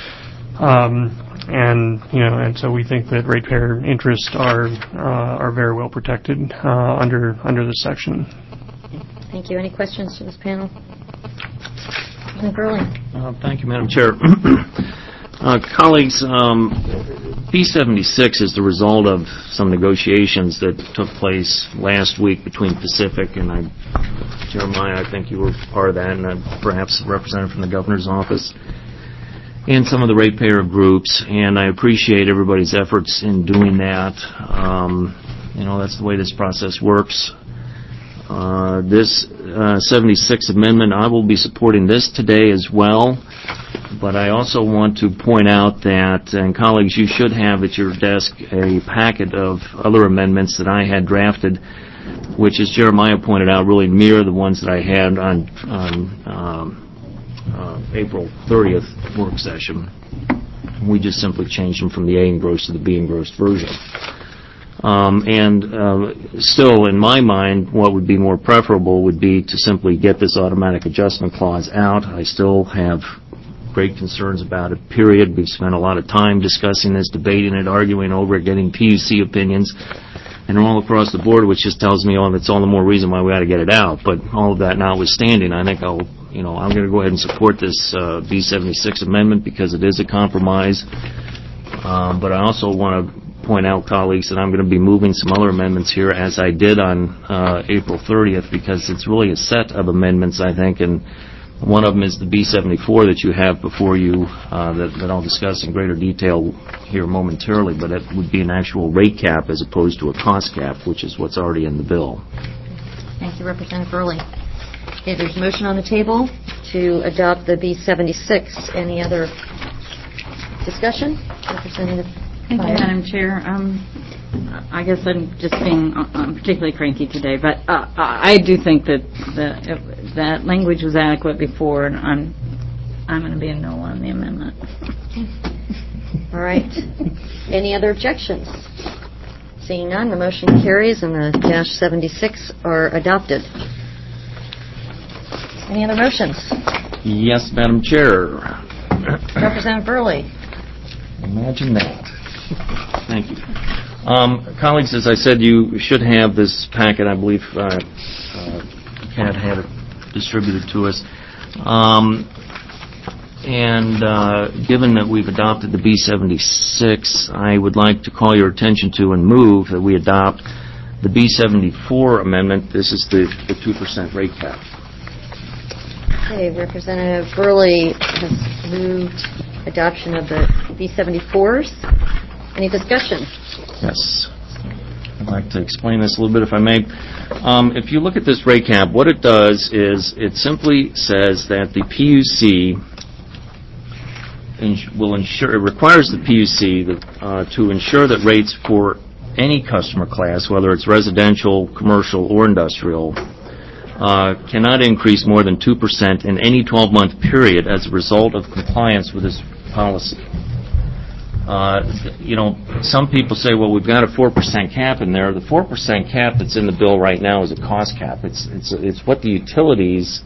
[SPEAKER 12] Um, and you know, and so we think that ratepayer interests are uh, are very well protected uh, under under this section.
[SPEAKER 1] Thank you. Any questions to this panel? Councilman Gurley.
[SPEAKER 9] Uh, thank you, Madam Chair. uh, colleagues, um, B seventy-six is the result of some negotiations that took place last week between Pacific and I, Jeremiah. I think you were part of that, and uh, perhaps a representative from the governor's office, and some of the ratepayer groups, and I appreciate everybody's efforts in doing that. Um, you know, that's the way this process works. Uh, this uh, seventy-six amendment, I will be supporting this today as well, but I also want to point out that, and colleagues, you should have at your desk a packet of other amendments that I had drafted, which, as Jeremiah pointed out, really mirror the ones that I had on, on um, Uh, April thirtieth work session. We just simply changed them from the A engrossed to the B engrossed version. Um, and uh, still, in my mind, what would be more preferable would be to simply get this automatic adjustment clause out. I still have great concerns about it, period. We've spent a lot of time discussing this, debating it, arguing over it, getting P U C opinions. and all across the board, which just tells me, oh, that's all the more reason why we ought to get it out. But all of that notwithstanding, I think I'll, you know, I'm going to go ahead and support this uh, B seventy-six amendment because it is a compromise. Um, but I also want to point out, colleagues, that I'm going to be moving some other amendments here, as I did on uh, April thirtieth, because it's really a set of amendments, I think, and one of them is the B seventy-four that you have before you, uh, that, that I'll discuss in greater detail here momentarily, but it would be an actual rate cap as opposed to a cost cap, which is what's already in the bill.
[SPEAKER 1] Thank you, Representative Burley. Okay, there's a motion on the table to adopt the B seventy-six. Any other discussion? Representative
[SPEAKER 18] Thank you,
[SPEAKER 1] Fire.
[SPEAKER 18] Madam Chair. Um, I guess I'm just being uh, I'm particularly cranky today, but uh, I do think that the, that language was adequate before, and I'm I'm going to be a no on the amendment.
[SPEAKER 1] All right. Any other objections? Seeing none, the motion carries and the dash seventy-six are adopted. Any other motions?
[SPEAKER 9] Yes, Madam Chair.
[SPEAKER 1] Representative Burley.
[SPEAKER 9] Imagine that. Thank you. Um, colleagues, as I said, you should have this packet. I believe uh, uh, Kat had it distributed to us. Um, and uh, given that we've adopted the B seventy-six, I would like to call your attention to and move that we adopt the B seventy-four amendment. This is the, the two percent rate cap.
[SPEAKER 1] Okay, Representative Burley has moved adoption of the B seventy-fours. Any discussion?
[SPEAKER 9] Yes. I'd like to explain this a little bit, if I may. Um, if you look at this rate cap, what it does is it simply says that the P U C ins- will ensure, it requires the P U C that, uh, to ensure that rates for any customer class, whether it's residential, commercial, or industrial, uh, cannot increase more than two percent in any twelve-month period as a result of compliance with this policy. Uh, you know, some people say, well, we've got a four percent cap in there. The four percent cap that's in the bill right now is a cost cap. It's it's it's what the utilities,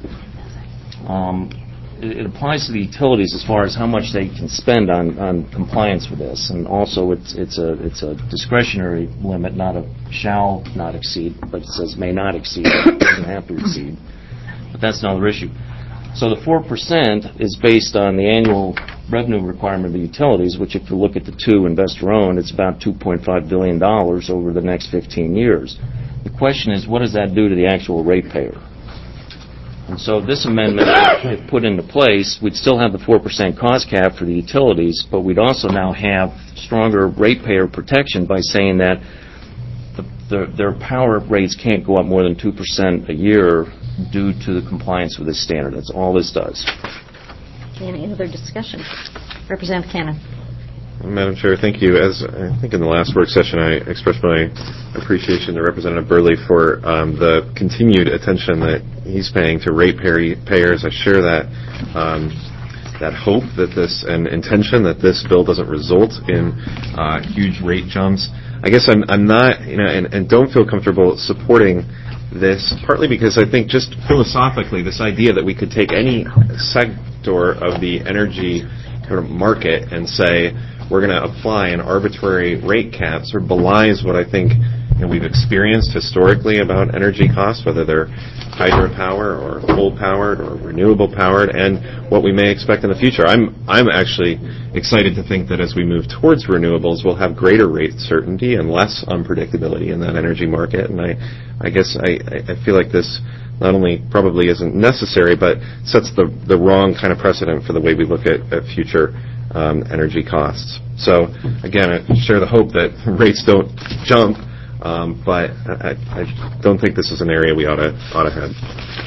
[SPEAKER 9] um, it, it applies to the utilities as far as how much they can spend on, on compliance with this. And also it's it's a it's a discretionary limit, not a shall not exceed, but it says may not exceed. It doesn't have to exceed. But that's another issue. So the four percent is based on the annual revenue requirement of the utilities, which if you look at the two investor-owned, it's about two point five billion dollars over the next fifteen years. The question is, what does that do to the actual ratepayer? And so this amendment, if put into place, we'd still have the four percent cost cap for the utilities, but we'd also now have stronger ratepayer protection by saying that the, the, their power rates can't go up more than two percent a year due to the compliance with this standard. That's all this does.
[SPEAKER 1] Any other discussion? Representative Cannon.
[SPEAKER 5] Madam Chair, thank you. As I think in the last work session, I expressed my appreciation to Representative Burley for um, the continued attention that he's paying to ratepayers. I share that um, that hope that this and intention that this bill doesn't result in uh, huge rate jumps. I guess I'm I'm not, you know, and, and don't feel comfortable supporting this, partly because I think just philosophically, this idea that we could take any sector of the energy kind of market and say we're going to apply an arbitrary rate cap sort of belies what I think, you know, we've experienced historically about energy costs, whether they're hydropower or coal-powered or renewable-powered, and what we may expect in the future. I'm I'm actually excited to think that as we move towards renewables, we'll have greater rate certainty and less unpredictability in that energy market. And I, I guess I, I feel like this not only probably isn't necessary, but sets the the wrong kind of precedent for the way we look at, at future um, energy costs. So again, I share the hope that rates don't jump. Um, but I, I don't think this is an area we ought to ought to head.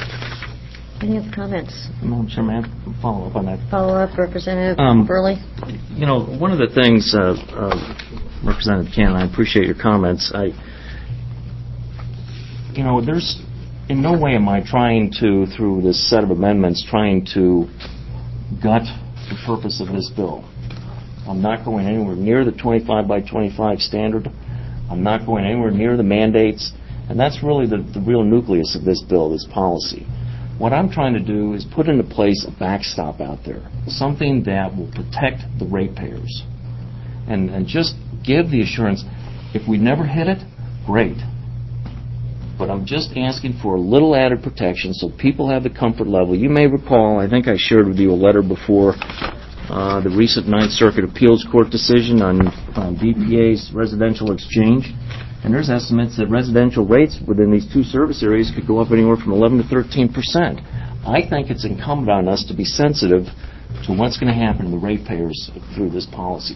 [SPEAKER 1] Any other comments?
[SPEAKER 9] Madam Chair, may I follow up on that?
[SPEAKER 1] Follow up, Representative
[SPEAKER 9] Um,
[SPEAKER 1] Burley.
[SPEAKER 9] You know, one of the things, uh, uh, Representative Cannon, I appreciate your comments. I, you know, there's in no way am I trying to, through this set of amendments, trying to gut the purpose of this bill. I'm not going anywhere near the twenty-five by twenty-five standard. I'm not going anywhere near the mandates, and that's really the, the real nucleus of this bill, this policy. What I'm trying to do is put into place a backstop out there, something that will protect the ratepayers, and, and just give the assurance, if we never hit it, great. But I'm just asking for a little added protection so people have the comfort level. You may recall, I think I shared with you a letter before uh, the recent Ninth Circuit Appeals Court decision on um, B P A's residential exchange. And there's estimates that residential rates within these two service areas could go up anywhere from eleven to thirteen percent. I think it's incumbent on us to be sensitive to what's going to happen to the ratepayers through this policy.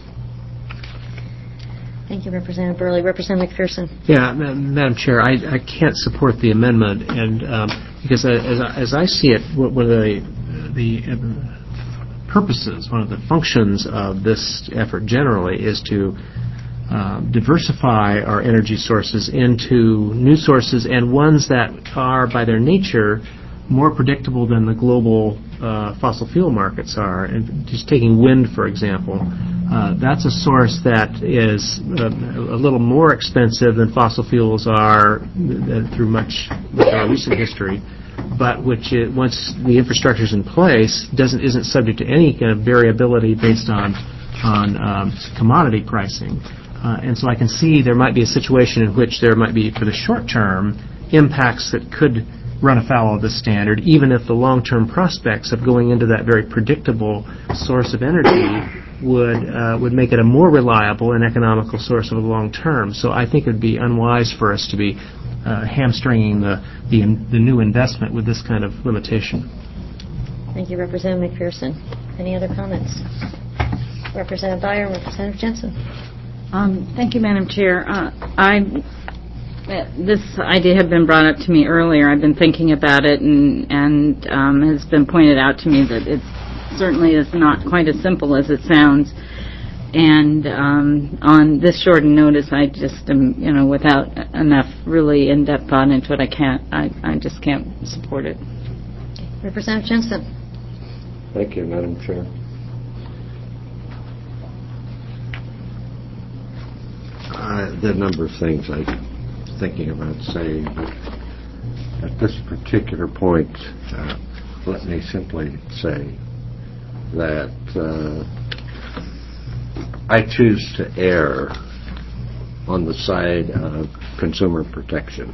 [SPEAKER 1] Thank you, Representative Burley. Representative McPherson.
[SPEAKER 6] Yeah, Ma- Madam Chair, I, I can't support the amendment, and um, because I, as, I, as I see it, one of the the uh, purposes, one of the functions of this effort generally is to uh, diversify our energy sources into new sources and ones that are, by their nature, more predictable than the global uh, fossil fuel markets are. And just taking wind, for example, uh, that's a source that is uh, a little more expensive than fossil fuels are uh, through much of our recent history, but which, it, once the infrastructure is in place, doesn't isn't subject to any kind of variability based on on um, commodity pricing. Uh, and so I can see there might be a situation in which there might be, for the short term, impacts that could run afoul of this standard, even if the long-term prospects of going into that very predictable source of energy would uh, would make it a more reliable and economical source of the long term. So I think it would be unwise for us to be uh, hamstringing the, the the new investment with this kind of limitation.
[SPEAKER 1] Thank you, Representative McPherson. Any other comments? Representative Dyer, Representative Jensen.
[SPEAKER 18] Um, thank you, Madam Chair. Uh, I Uh, this idea had been brought up to me earlier. I've been thinking about it, and, and um, has been pointed out to me that it certainly is not quite as simple as it sounds. And um, on this short notice, I just am, you know, without enough really in-depth thought into it, I can't, I, I just can't support it.
[SPEAKER 1] Representative Jensen.
[SPEAKER 8] Thank you, Madam Chair. Uh, there are a number of things I thinking about saying, but at this particular point, uh, let me simply say that uh, I choose to err on the side of consumer protection.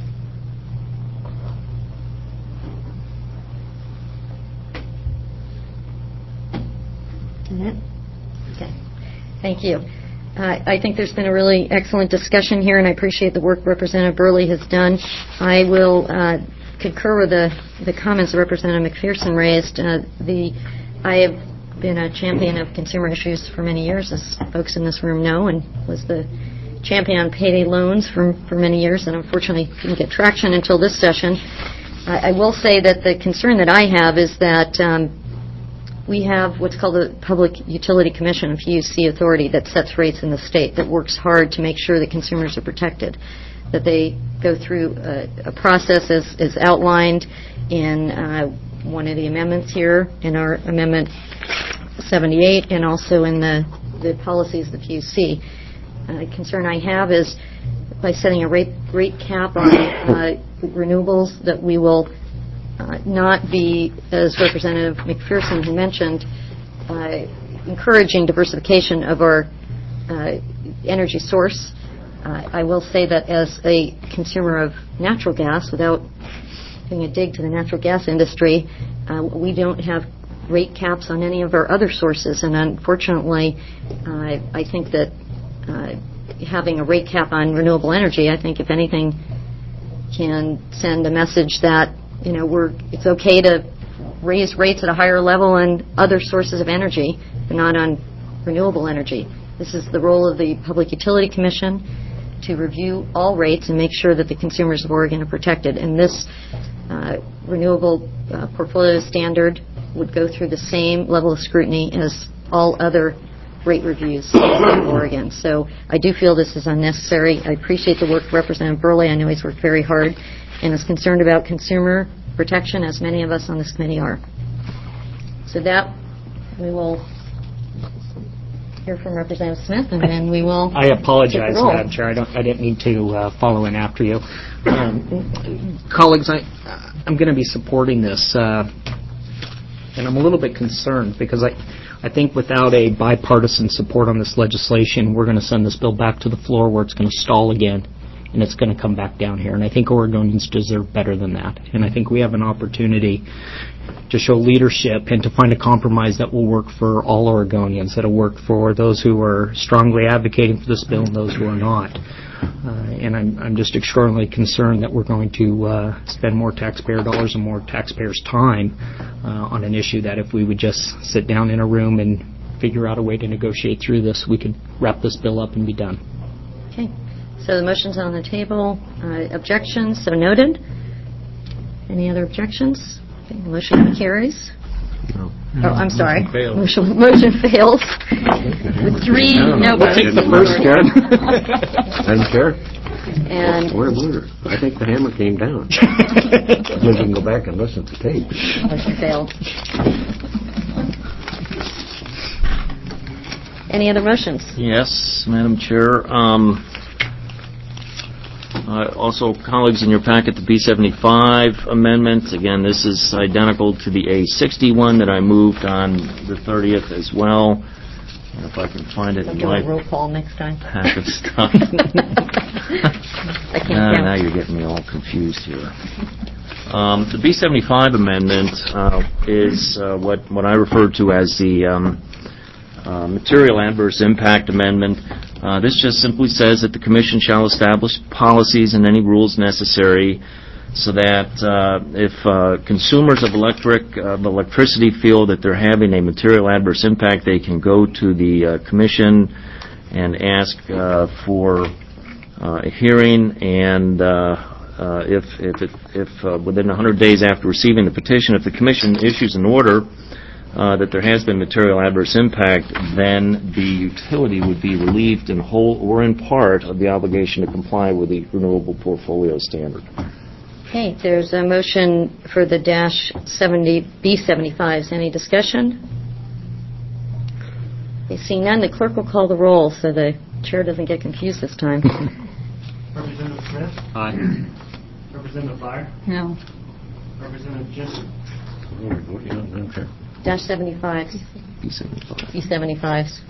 [SPEAKER 1] Okay. Thank you. Uh, I think there's been a really excellent discussion here, and I appreciate the work Representative Burley has done. I will uh, concur with the, the comments that Representative McPherson raised. Uh, the I have been a champion of consumer issues for many years, as folks in this room know, and was the champion on payday loans for, for many years, and unfortunately didn't get traction until this session. I, I will say that the concern that I have is that um, we have what's called the Public Utility Commission, a P U C authority that sets rates in the state, that works hard to make sure that consumers are protected, that they go through a, a process as, as outlined in uh, one of the amendments here, in our Amendment seventy-eight, and also in the, the policies of the P U C. Uh, the concern I have is by setting a rate, rate cap on uh, renewables, that we will Uh, not be, as Representative McPherson had mentioned, uh, encouraging diversification of our uh, energy source. Uh, I will say that as a consumer of natural gas, without doing a dig to the natural gas industry, uh, we don't have rate caps on any of our other sources, and unfortunately, uh, I think that uh, having a rate cap on renewable energy, I think, if anything, can send a message that You know, we're, it's okay to raise rates at a higher level on other sources of energy, but not on renewable energy. This is the role of the Public Utility Commission, to review all rates and make sure that the consumers of Oregon are protected. And this uh, renewable uh, portfolio standard would go through the same level of scrutiny as all other rate reviews in Oregon. So I do feel this is unnecessary. I appreciate the work of Representative Burley. I know he's worked very hard and is concerned about consumer protection, as many of us on this committee are. So that, we will hear from Representative Smith, and then we will
[SPEAKER 7] I apologize,
[SPEAKER 1] take the roll.
[SPEAKER 7] Madam Chair. I, don't, I didn't mean to uh, follow in after you. Um, colleagues, I, I'm going to be supporting this, uh, and I'm a little bit concerned because I, I think without a bipartisan support on this legislation, we're going to send this bill back to the floor where it's going to stall again. and it's going to come back down here. And I think Oregonians deserve better than that. And I think we have an opportunity to show leadership and to find a compromise that will work for all Oregonians, that will work for those who are strongly advocating for this bill and those who are not. Uh, and I'm, I'm just extraordinarily concerned that we're going to uh, spend more taxpayer dollars and more taxpayers' time uh, on an issue that if we would just sit down in a room and figure out a way to negotiate through this, we could wrap this bill up and be done.
[SPEAKER 1] Okay. So the motion's on the table. Uh, objections? So noted. Any other objections? Okay, the motion carries.
[SPEAKER 9] No.
[SPEAKER 1] Oh, I'm sorry.
[SPEAKER 9] Motion fails.
[SPEAKER 1] Motion, motion fails. With three no
[SPEAKER 8] We'll take the first, Karen. Madam Chair?
[SPEAKER 1] And
[SPEAKER 8] Where were I think the hammer came down. We can go back and listen to tape.
[SPEAKER 1] motion failed. Any other motions?
[SPEAKER 9] Yes, Madam Chair. Um, uh, also, colleagues, in your packet, the B seventy-five amendment. Again, this is identical to the A sixty-one that I moved on the thirtieth as well. And if I can find it
[SPEAKER 1] I'll
[SPEAKER 9] in
[SPEAKER 1] do
[SPEAKER 9] my
[SPEAKER 1] a roll call next time.
[SPEAKER 9] pack of stuff.
[SPEAKER 1] I can't
[SPEAKER 9] Uh,
[SPEAKER 1] count.
[SPEAKER 9] now you're getting me all confused here. Um, the B seventy-five amendment uh, is uh, what, what I refer to as the um, uh, Material Adverse Impact Amendment. Uh, this just simply says that the Commission shall establish policies and any rules necessary so that uh, if uh, consumers of electric of electricity feel that they're having a material adverse impact, they can go to the uh, Commission and ask uh, for uh, a hearing, and uh, uh, if if it, if uh, within one hundred days after receiving the petition, if the Commission issues an order uh, that there has been material adverse impact, then the utility would be relieved in whole or in part of the obligation to comply with the renewable portfolio standard.
[SPEAKER 1] Okay, there's a motion for the dash seventy B seventy-fives. Any discussion? Okay, seeing none, the clerk will call the roll so the chair doesn't get confused this time.
[SPEAKER 12] Representative Smith?
[SPEAKER 7] Aye.
[SPEAKER 12] Representative Byer?
[SPEAKER 18] No.
[SPEAKER 12] Representative Jensen?
[SPEAKER 1] Dash seventy-fives.
[SPEAKER 9] B seventy-five.
[SPEAKER 1] B seventy-fives.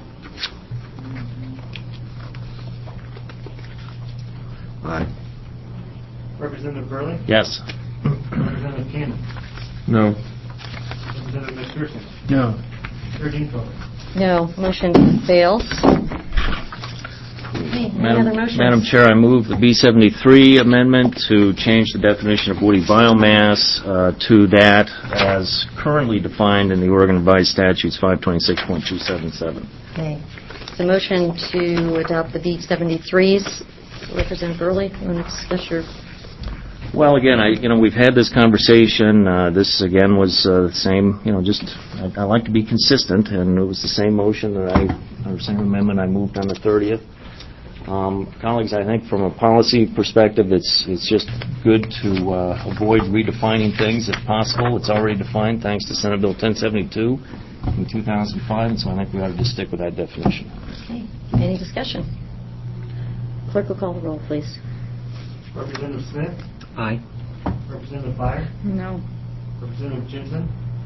[SPEAKER 8] Aye.
[SPEAKER 12] Representative Burley?
[SPEAKER 9] Yes.
[SPEAKER 12] Representative Cannon?
[SPEAKER 9] No.
[SPEAKER 12] Representative McPherson?
[SPEAKER 9] No.
[SPEAKER 12] Chair Dinkler?
[SPEAKER 1] No, motion fails. Okay, any
[SPEAKER 9] Madam,
[SPEAKER 1] other motions?
[SPEAKER 9] Madam Chair, I move the B seventy-three amendment to change the definition of woody biomass uh, to that as currently defined in the Oregon Revised Statutes five twenty-six point two seven seven.
[SPEAKER 1] Okay. The motion to adopt the B seventy-threes. Representative Burley, you want to discuss your...
[SPEAKER 9] Well, again, I you know we've had this conversation. Uh, this again was uh, the same. You know, just I, I like to be consistent, and it was the same motion that I, or same amendment I moved on the thirtieth. Um, colleagues, I think from a policy perspective, it's it's just good to uh, avoid redefining things if possible. It's already defined thanks to Senate Bill ten seventy-two in two thousand five, and so I think we ought to just stick with that definition.
[SPEAKER 1] Okay. Any discussion? Clerk will call the roll, please.
[SPEAKER 12] Representative Smith?
[SPEAKER 7] Aye.
[SPEAKER 12] Representative Byer?
[SPEAKER 18] No.
[SPEAKER 12] Representative Jensen?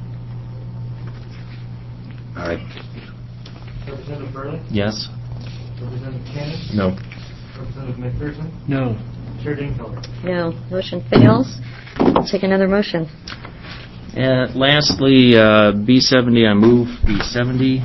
[SPEAKER 8] Aye.
[SPEAKER 12] Representative Burley?
[SPEAKER 9] Yes.
[SPEAKER 12] Representative Cannon?
[SPEAKER 9] No.
[SPEAKER 12] Representative McPherson?
[SPEAKER 9] No.
[SPEAKER 12] Chair Dinkler?
[SPEAKER 1] No, motion fails. I'll take another motion.
[SPEAKER 9] Uh, lastly, uh, B seventy, I move B seventy.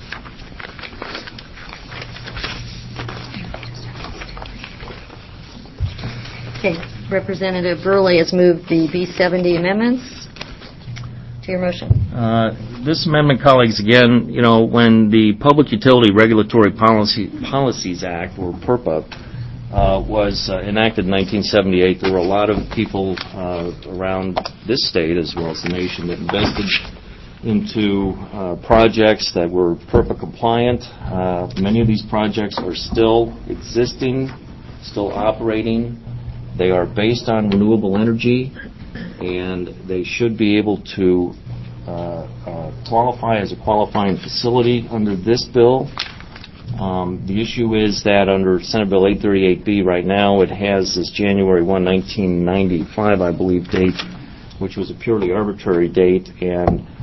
[SPEAKER 1] Okay, Representative Burley has moved the B seventy amendments to your motion.
[SPEAKER 9] Uh, this amendment, colleagues, again, you know, when the Public Utility Regulatory Policy Policies Act, or PURPA, uh, was uh, enacted in nineteen seventy-eight, there were a lot of people uh, around this state, as well as the nation, that invested into uh, projects that were PURPA compliant. Uh, many of these projects are still existing, still operating. They are based on renewable energy, and they should be able to uh, uh, qualify as a qualifying facility under this bill. Um, the issue is that under Senate Bill eight thirty-eight B right now, it has this January first, nineteen ninety-five, I believe, date, which was a purely arbitrary date, and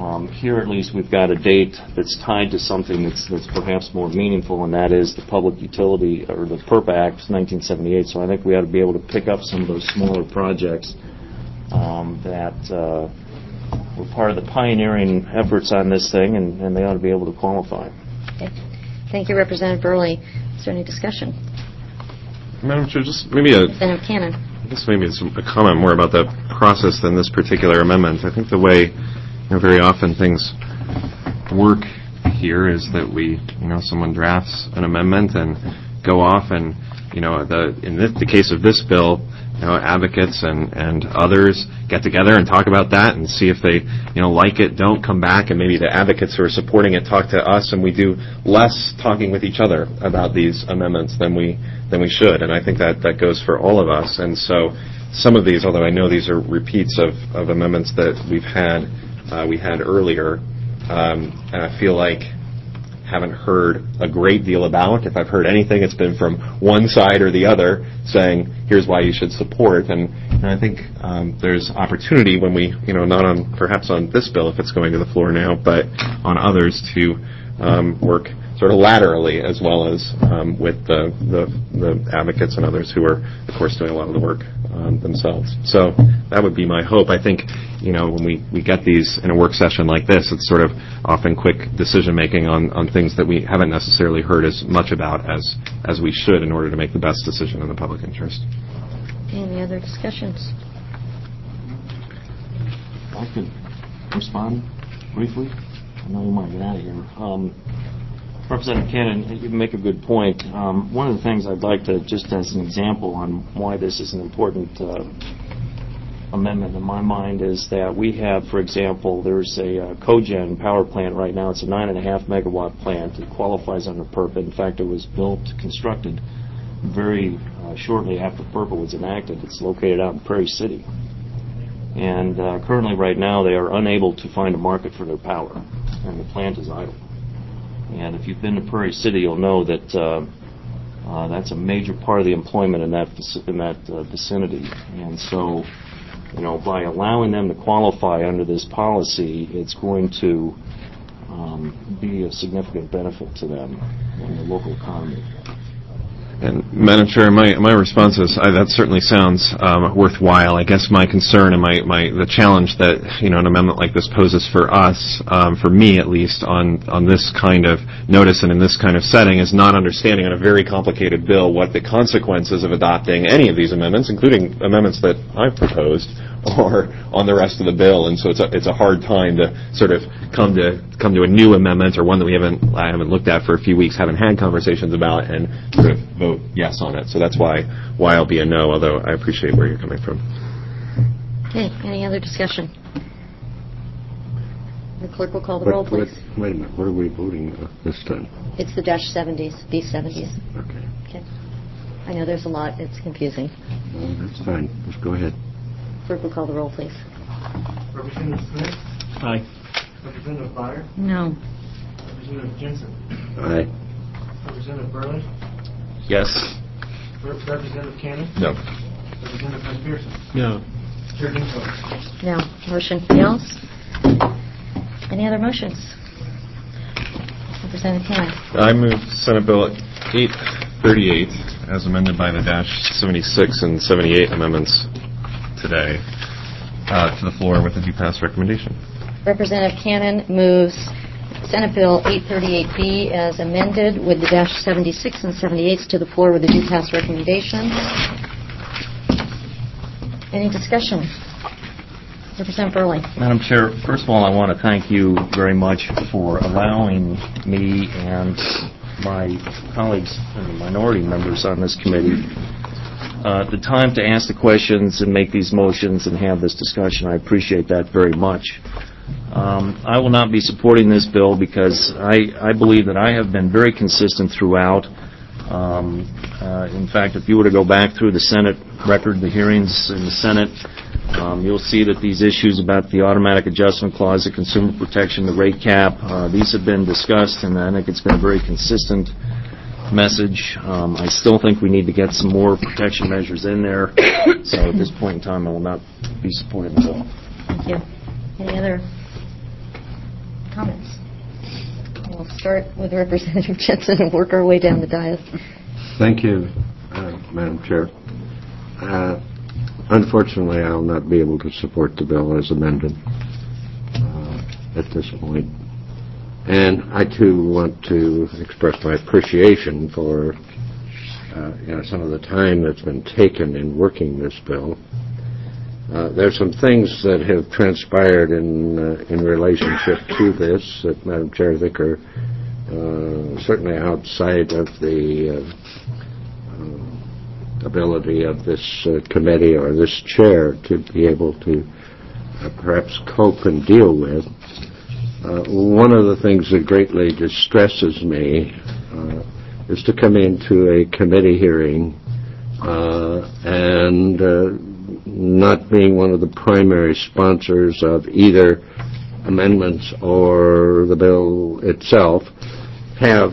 [SPEAKER 9] Um, here, at least, we've got a date that's tied to something that's, that's perhaps more meaningful, and that is the Public Utility, or the PURPA Act, nineteen seventy-eight. So I think we ought to be able to pick up some of those smaller projects um, that uh, were part of the pioneering efforts on this thing, and, and they ought to be able to qualify.
[SPEAKER 1] Okay. Thank you, Representative Burley. Is there any discussion?
[SPEAKER 5] Madam Chair, just maybe a...
[SPEAKER 1] Representative Cannon.
[SPEAKER 5] I guess maybe it's a comment more about the process than this particular amendment. I think the way, you know, very often things work here is that we, you know, someone drafts an amendment and go off and, you know, the in this, the case of this bill, you know, advocates and, and others get together and talk about that and see if they, you know, like it, don't come back, and maybe the advocates who are supporting it talk to us, and we do less talking with each other about these amendments than we than we should. And I think that that goes for all of us. And so some of these, although I know these are repeats of, of amendments that we've had, uh, we had earlier, um, and I feel like haven't heard a great deal about. If I've heard anything, it's been from one side or the other saying, here's why you should support. And, and I think um, there's opportunity when we, you know, not on perhaps on this bill if it's going to the floor now, but on others to um, work sort of laterally as well as um, with the, the, the advocates and others who are, of course, doing a lot of the work um, themselves. So that would be my hope. I think, you know, when we, we get these in a work session like this, it's sort of often quick decision-making on, on things that we haven't necessarily heard as much about as, as we should in order to make the best decision in the public interest.
[SPEAKER 1] Any other discussions?
[SPEAKER 9] I could respond briefly. I know you might get out of here. Um, Representative Cannon, you make a good point. Um, one of the things I'd like to, just as an example on why this is an important uh, amendment in my mind, is that we have, for example, there's a uh, cogen power plant right now. It's a nine and a half megawatt plant. It qualifies under PURPA. In fact, it was built, constructed very uh, shortly after PURPA was enacted. It's located out in Prairie City. And uh, currently right now they are unable to find a market for their power, and the plant is idle. And if you've been to Prairie City, you'll know that uh, uh, that's a major part of the employment in that in that uh, vicinity. And so, you know, by allowing them to qualify under this policy, it's going to um, be a significant benefit to them and the local economy.
[SPEAKER 5] And Madam Chair, my my response is uh, that certainly sounds um, worthwhile. I guess my concern and my, my the challenge that, you know, an amendment like this poses for us, um, for me at least, on on this kind of notice and in this kind of setting, is not understanding on a very complicated bill what the consequences of adopting any of these amendments, including amendments that I've proposed, are on the rest of the bill. And so it's a it's a hard time to sort of come to come to a new amendment, or one that we haven't I haven't looked at for a few weeks, haven't had conversations about, and sort of vote yes on it. So that's why why I'll be a no, although I appreciate where you're coming from.
[SPEAKER 1] Okay, any other discussion? The clerk will call the
[SPEAKER 8] What-
[SPEAKER 1] roll,
[SPEAKER 8] what-
[SPEAKER 1] please.
[SPEAKER 8] Wait a minute, what are we voting on this time?
[SPEAKER 1] It's the dash seventies, B seventies.
[SPEAKER 8] Okay.
[SPEAKER 1] Okay. I know there's a lot, it's confusing.
[SPEAKER 8] No, that's fine. Let's go ahead.
[SPEAKER 1] Clerk will call the roll, please.
[SPEAKER 12] Representative Smith?
[SPEAKER 7] Aye.
[SPEAKER 12] Representative Byer?
[SPEAKER 1] No.
[SPEAKER 12] Representative Jensen?
[SPEAKER 8] Aye.
[SPEAKER 12] Representative Burley?
[SPEAKER 9] Yes.
[SPEAKER 12] Re- Representative Cannon?
[SPEAKER 5] No.
[SPEAKER 12] Representative McPherson?
[SPEAKER 6] No.
[SPEAKER 12] Chair Dinkler?
[SPEAKER 1] No. Motion fails. Any other motions? Representative Cannon.
[SPEAKER 5] I move Senate Bill eight thirty-eight as amended by the dash seventy-six and seventy-eight amendments today uh, to the floor with a due pass recommendation.
[SPEAKER 1] Representative Cannon moves Senate Bill eight thirty-eight B as amended with the dash seventy-six and seventy-eights to the floor with a due pass recommendation. Any discussion? Representative Burley.
[SPEAKER 9] Madam Chair, first of all, I want to thank you very much for allowing me and my colleagues and the minority members on this committee uh, the time to ask the questions and make these motions and have this discussion. I appreciate that very much. Um, I will not be supporting this bill because I, I believe that I have been very consistent throughout. Um, uh, in fact, if you were to go back through the Senate record, the hearings in the Senate, um, you'll see that these issues about the automatic adjustment clause, the consumer protection, the rate cap, uh, these have been discussed, and I think it's been a very consistent message. Um, I still think we need to get some more protection measures in there. So at this point in time, I will not be supporting the bill.
[SPEAKER 1] Thank you. Any other comments? We'll start with Representative Jensen and work our way down the dais.
[SPEAKER 8] Thank you, uh, Madam Chair. Uh, unfortunately, I'll not be able to support the bill as amended uh, at this point. And I, too, want to express my appreciation for uh, you know, some of the time that's been taken in working this bill. Uh, there's some things that have transpired in uh, in relationship to this that, Madam Chair, I think are uh, certainly outside of the uh, uh, ability of this uh, committee or this chair to be able to uh, perhaps cope and deal with. Uh, one of the things that greatly distresses me uh, is to come into a committee hearing uh, and uh, not being one of the primary sponsors of either amendments or the bill itself, have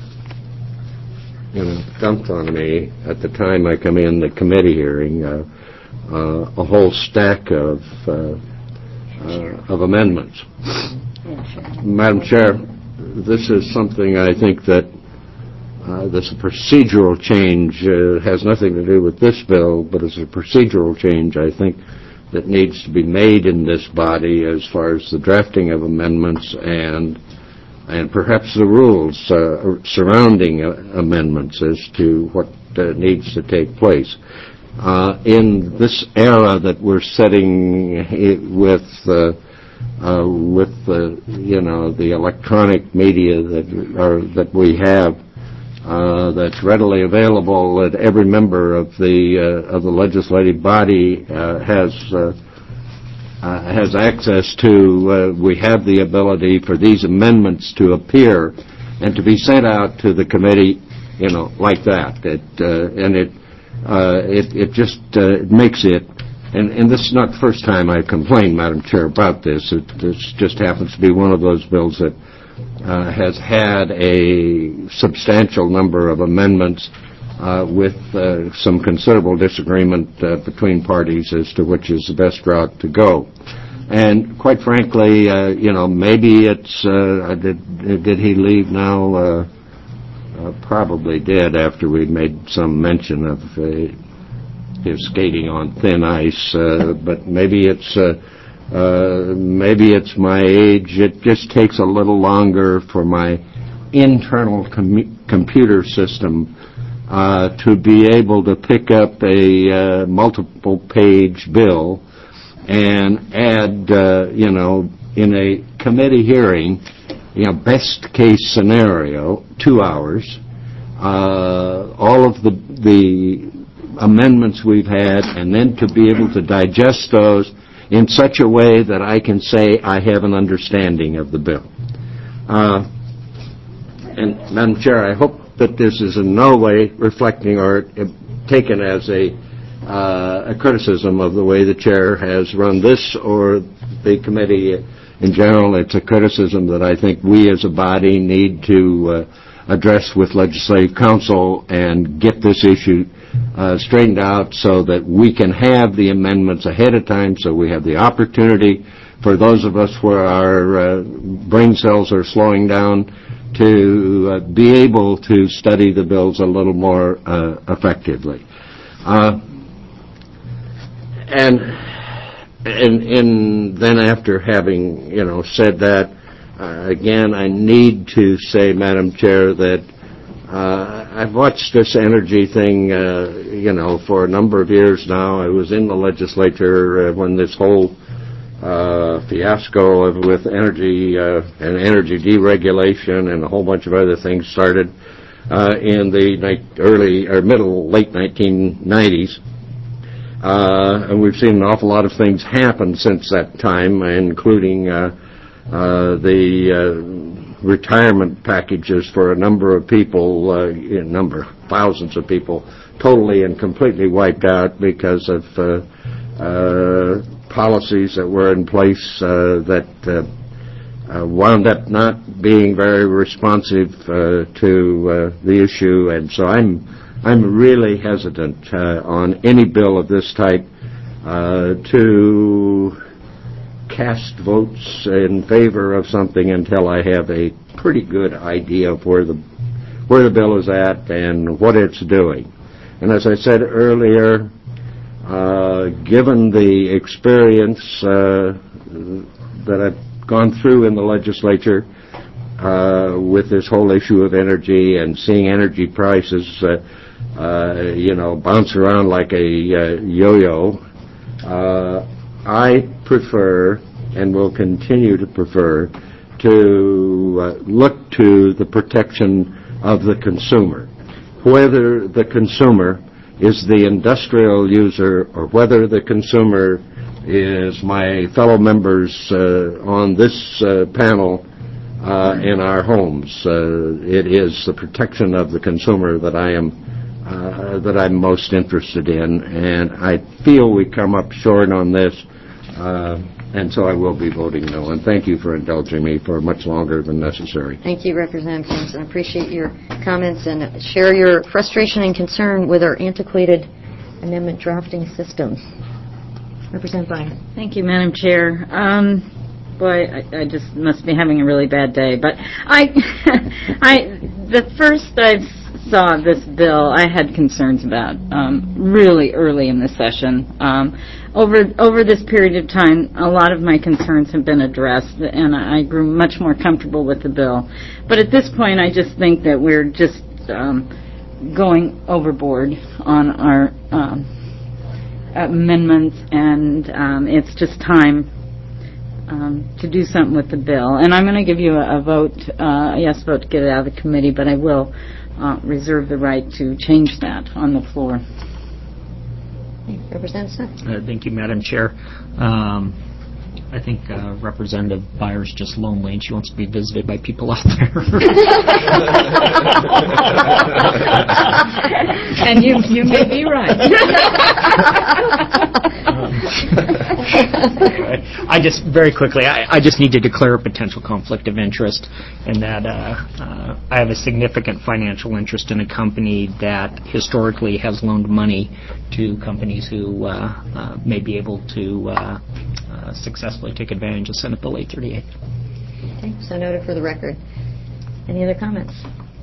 [SPEAKER 8] you know dumped on me at the time I come in the committee hearing uh, uh, a whole stack of uh, uh, of amendments. Madam Chair, this is something I think that uh, this procedural change uh, has nothing to do with this bill, but it's a procedural change, I think, that needs to be made in this body as far as the drafting of amendments and and perhaps the rules uh, surrounding uh, amendments as to what uh, needs to take place. Uh, in this era that we're setting with uh, Uh, with the, you know, the electronic media that are that we have, uh, that's readily available, that every member of the uh, of the legislative body uh, has uh, uh, has access to. Uh, we have the ability for these amendments to appear and to be sent out to the committee, you know, like that. It uh, and it uh, it it just uh, makes it. And, and this is not the first time I've complained, Madam Chair, about this. It this just happens to be one of those bills that uh, has had a substantial number of amendments uh, with uh, some considerable disagreement uh, between parties as to which is the best route to go. And quite frankly, uh, you know, maybe it's, uh, did, did he leave now? Uh, uh, probably did after we made some mention of uh, his skating on thin ice, uh, but maybe it's uh, uh, maybe it's my age. It just takes a little longer for my internal com- computer system uh, to be able to pick up a uh, multiple-page bill and add, uh, you know, in a committee hearing, you know, best-case scenario, two hours. Uh, all of the the amendments we've had, and then to be able to digest those in such a way that I can say I have an understanding of the bill. Uh, and, Madam Chair, I hope that this is in no way reflecting or taken as a, uh, a criticism of the way the Chair has run this or the committee in general. It's a criticism that I think we as a body need to uh, address with Legislative Council and get this issue Uh, straightened out so that we can have the amendments ahead of time, so we have the opportunity for those of us where our uh, brain cells are slowing down to uh, be able to study the bills a little more uh, effectively. Uh, and, and, and then after having, you know, said that, uh, again, I need to say, Madam Chair, that Uh, I've watched this energy thing, uh, you know, for a number of years now. I was in the legislature uh, when this whole uh, fiasco of, with energy uh, and energy deregulation and a whole bunch of other things started uh, in the ni- early or middle, late nineteen nineties. Uh, and we've seen an awful lot of things happen since that time, including uh, uh, the uh, retirement packages for a number of people, uh, a number, thousands of people, totally and completely wiped out because of uh, uh, policies that were in place uh, that uh, uh, wound up not being very responsive uh, to uh, the issue. And so I'm I'm really hesitant uh, on any bill of this type uh, to cast votes in favor of something until I have a pretty good idea of where the where the bill is at and what it's doing. And as I said earlier, uh, given the experience uh, that I've gone through in the legislature uh, with this whole issue of energy and seeing energy prices, uh, uh, you know, bounce around like a uh, yo-yo, uh, I prefer and will continue to prefer to uh, look to the protection of the consumer. Whether the consumer is the industrial user or whether the consumer is my fellow members uh, on this uh, panel uh, in our homes, uh, it is the protection of the consumer that I am uh, that I'm most interested in, and I feel we come up short on this. Uh, And so I will be voting no. And thank you for indulging me for much longer than necessary.
[SPEAKER 1] Thank you, Representative Johnson. I appreciate your comments and share your frustration and concern with our antiquated amendment drafting system. Representative Bynum.
[SPEAKER 18] Thank you, Madam Chair. Um, boy, I, I just must be having a really bad day. But I, I, the first I saw this bill, I had concerns about um, really early in the session. Um, Over over this period of time, a lot of my concerns have been addressed, and I grew much more comfortable with the bill. But at this point, I just think that we're just um, going overboard on our um, amendments, and um, it's just time um, to do something with the bill. And I'm going to give you a, a vote, uh, a yes vote to get it out of the committee, but I will uh, reserve the right to change that on the floor.
[SPEAKER 1] Representative Smith.
[SPEAKER 7] Uh, thank you, Madam Chair. Um, I think uh, Representative Byers just lonely, and she wants to be visited by people out there.
[SPEAKER 18] And you you may be right.
[SPEAKER 7] I just, very quickly, I, I just need to declare a potential conflict of interest in that uh, uh, I have a significant financial interest in a company that historically has loaned money to companies who uh, uh, may be able to uh, uh, successfully take advantage of Senate Bill eight thirty-eight.
[SPEAKER 1] Okay, so noted for the record. Any other comments?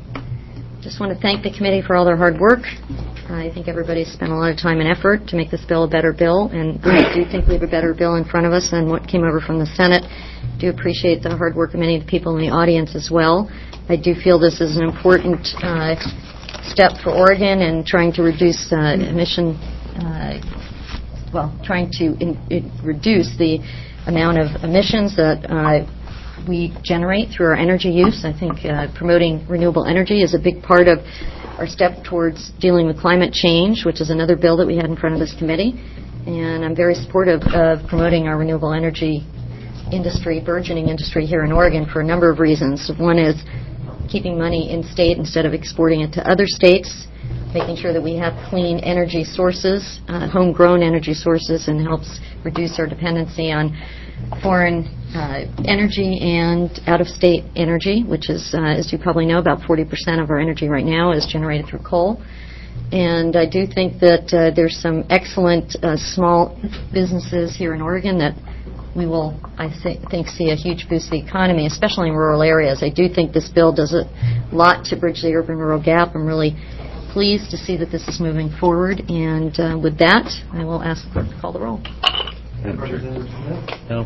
[SPEAKER 1] Just want to thank the committee for all their hard work. I think everybody's spent a lot of time and effort to make this bill a better bill, and I do think we have a better bill in front of us than what came over from the Senate. Do appreciate the hard work of many of the people in the audience as well. I do feel this is an important uh, step for Oregon in trying to reduce uh, emission, uh, well, trying to in, in reduce the amount of emissions that uh, we generate through our energy use. I think uh, promoting renewable energy is a big part of our step towards dealing with climate change, which is another bill that we had in front of this committee. And I'm very supportive of promoting our renewable energy industry, burgeoning industry here in Oregon for a number of reasons. One is keeping money in state instead of exporting it to other states, making sure that we have clean energy sources, uh, homegrown energy sources, and helps reduce our dependency on foreign uh, energy and out-of-state energy, which is, uh, as you probably know, about forty percent of our energy right now is generated through coal. And I do think that uh, there's some excellent uh, small businesses here in Oregon that we will, I th- think, see a huge boost to the economy, especially in rural areas. I do think this bill does a lot to bridge the urban-rural gap. I'm really pleased to see that this is moving forward. And uh, with that, I will ask the clerk to call the roll.
[SPEAKER 12] Representative Smith?
[SPEAKER 7] No.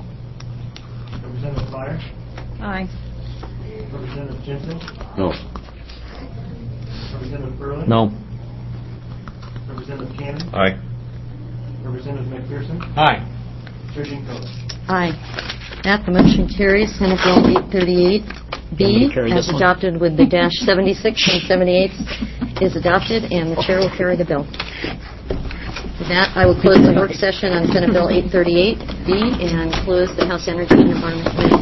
[SPEAKER 12] Representative Byers?
[SPEAKER 18] Aye.
[SPEAKER 12] Representative Jensen?
[SPEAKER 8] No.
[SPEAKER 12] Representative Berlin?
[SPEAKER 7] No.
[SPEAKER 12] Representative Cannon?
[SPEAKER 5] Aye.
[SPEAKER 12] Representative McPherson?
[SPEAKER 6] Aye.
[SPEAKER 12] Chair Gianco?
[SPEAKER 1] Aye. That the motion carries. Senate Bill eight thirty-eight B, as adopted with the dash seventy-six and seventy-eight, is adopted, and the chair will carry the bill. With that, I will close the work session on Senate Bill eight thirty-eight B and close the House Energy and Environment Committee.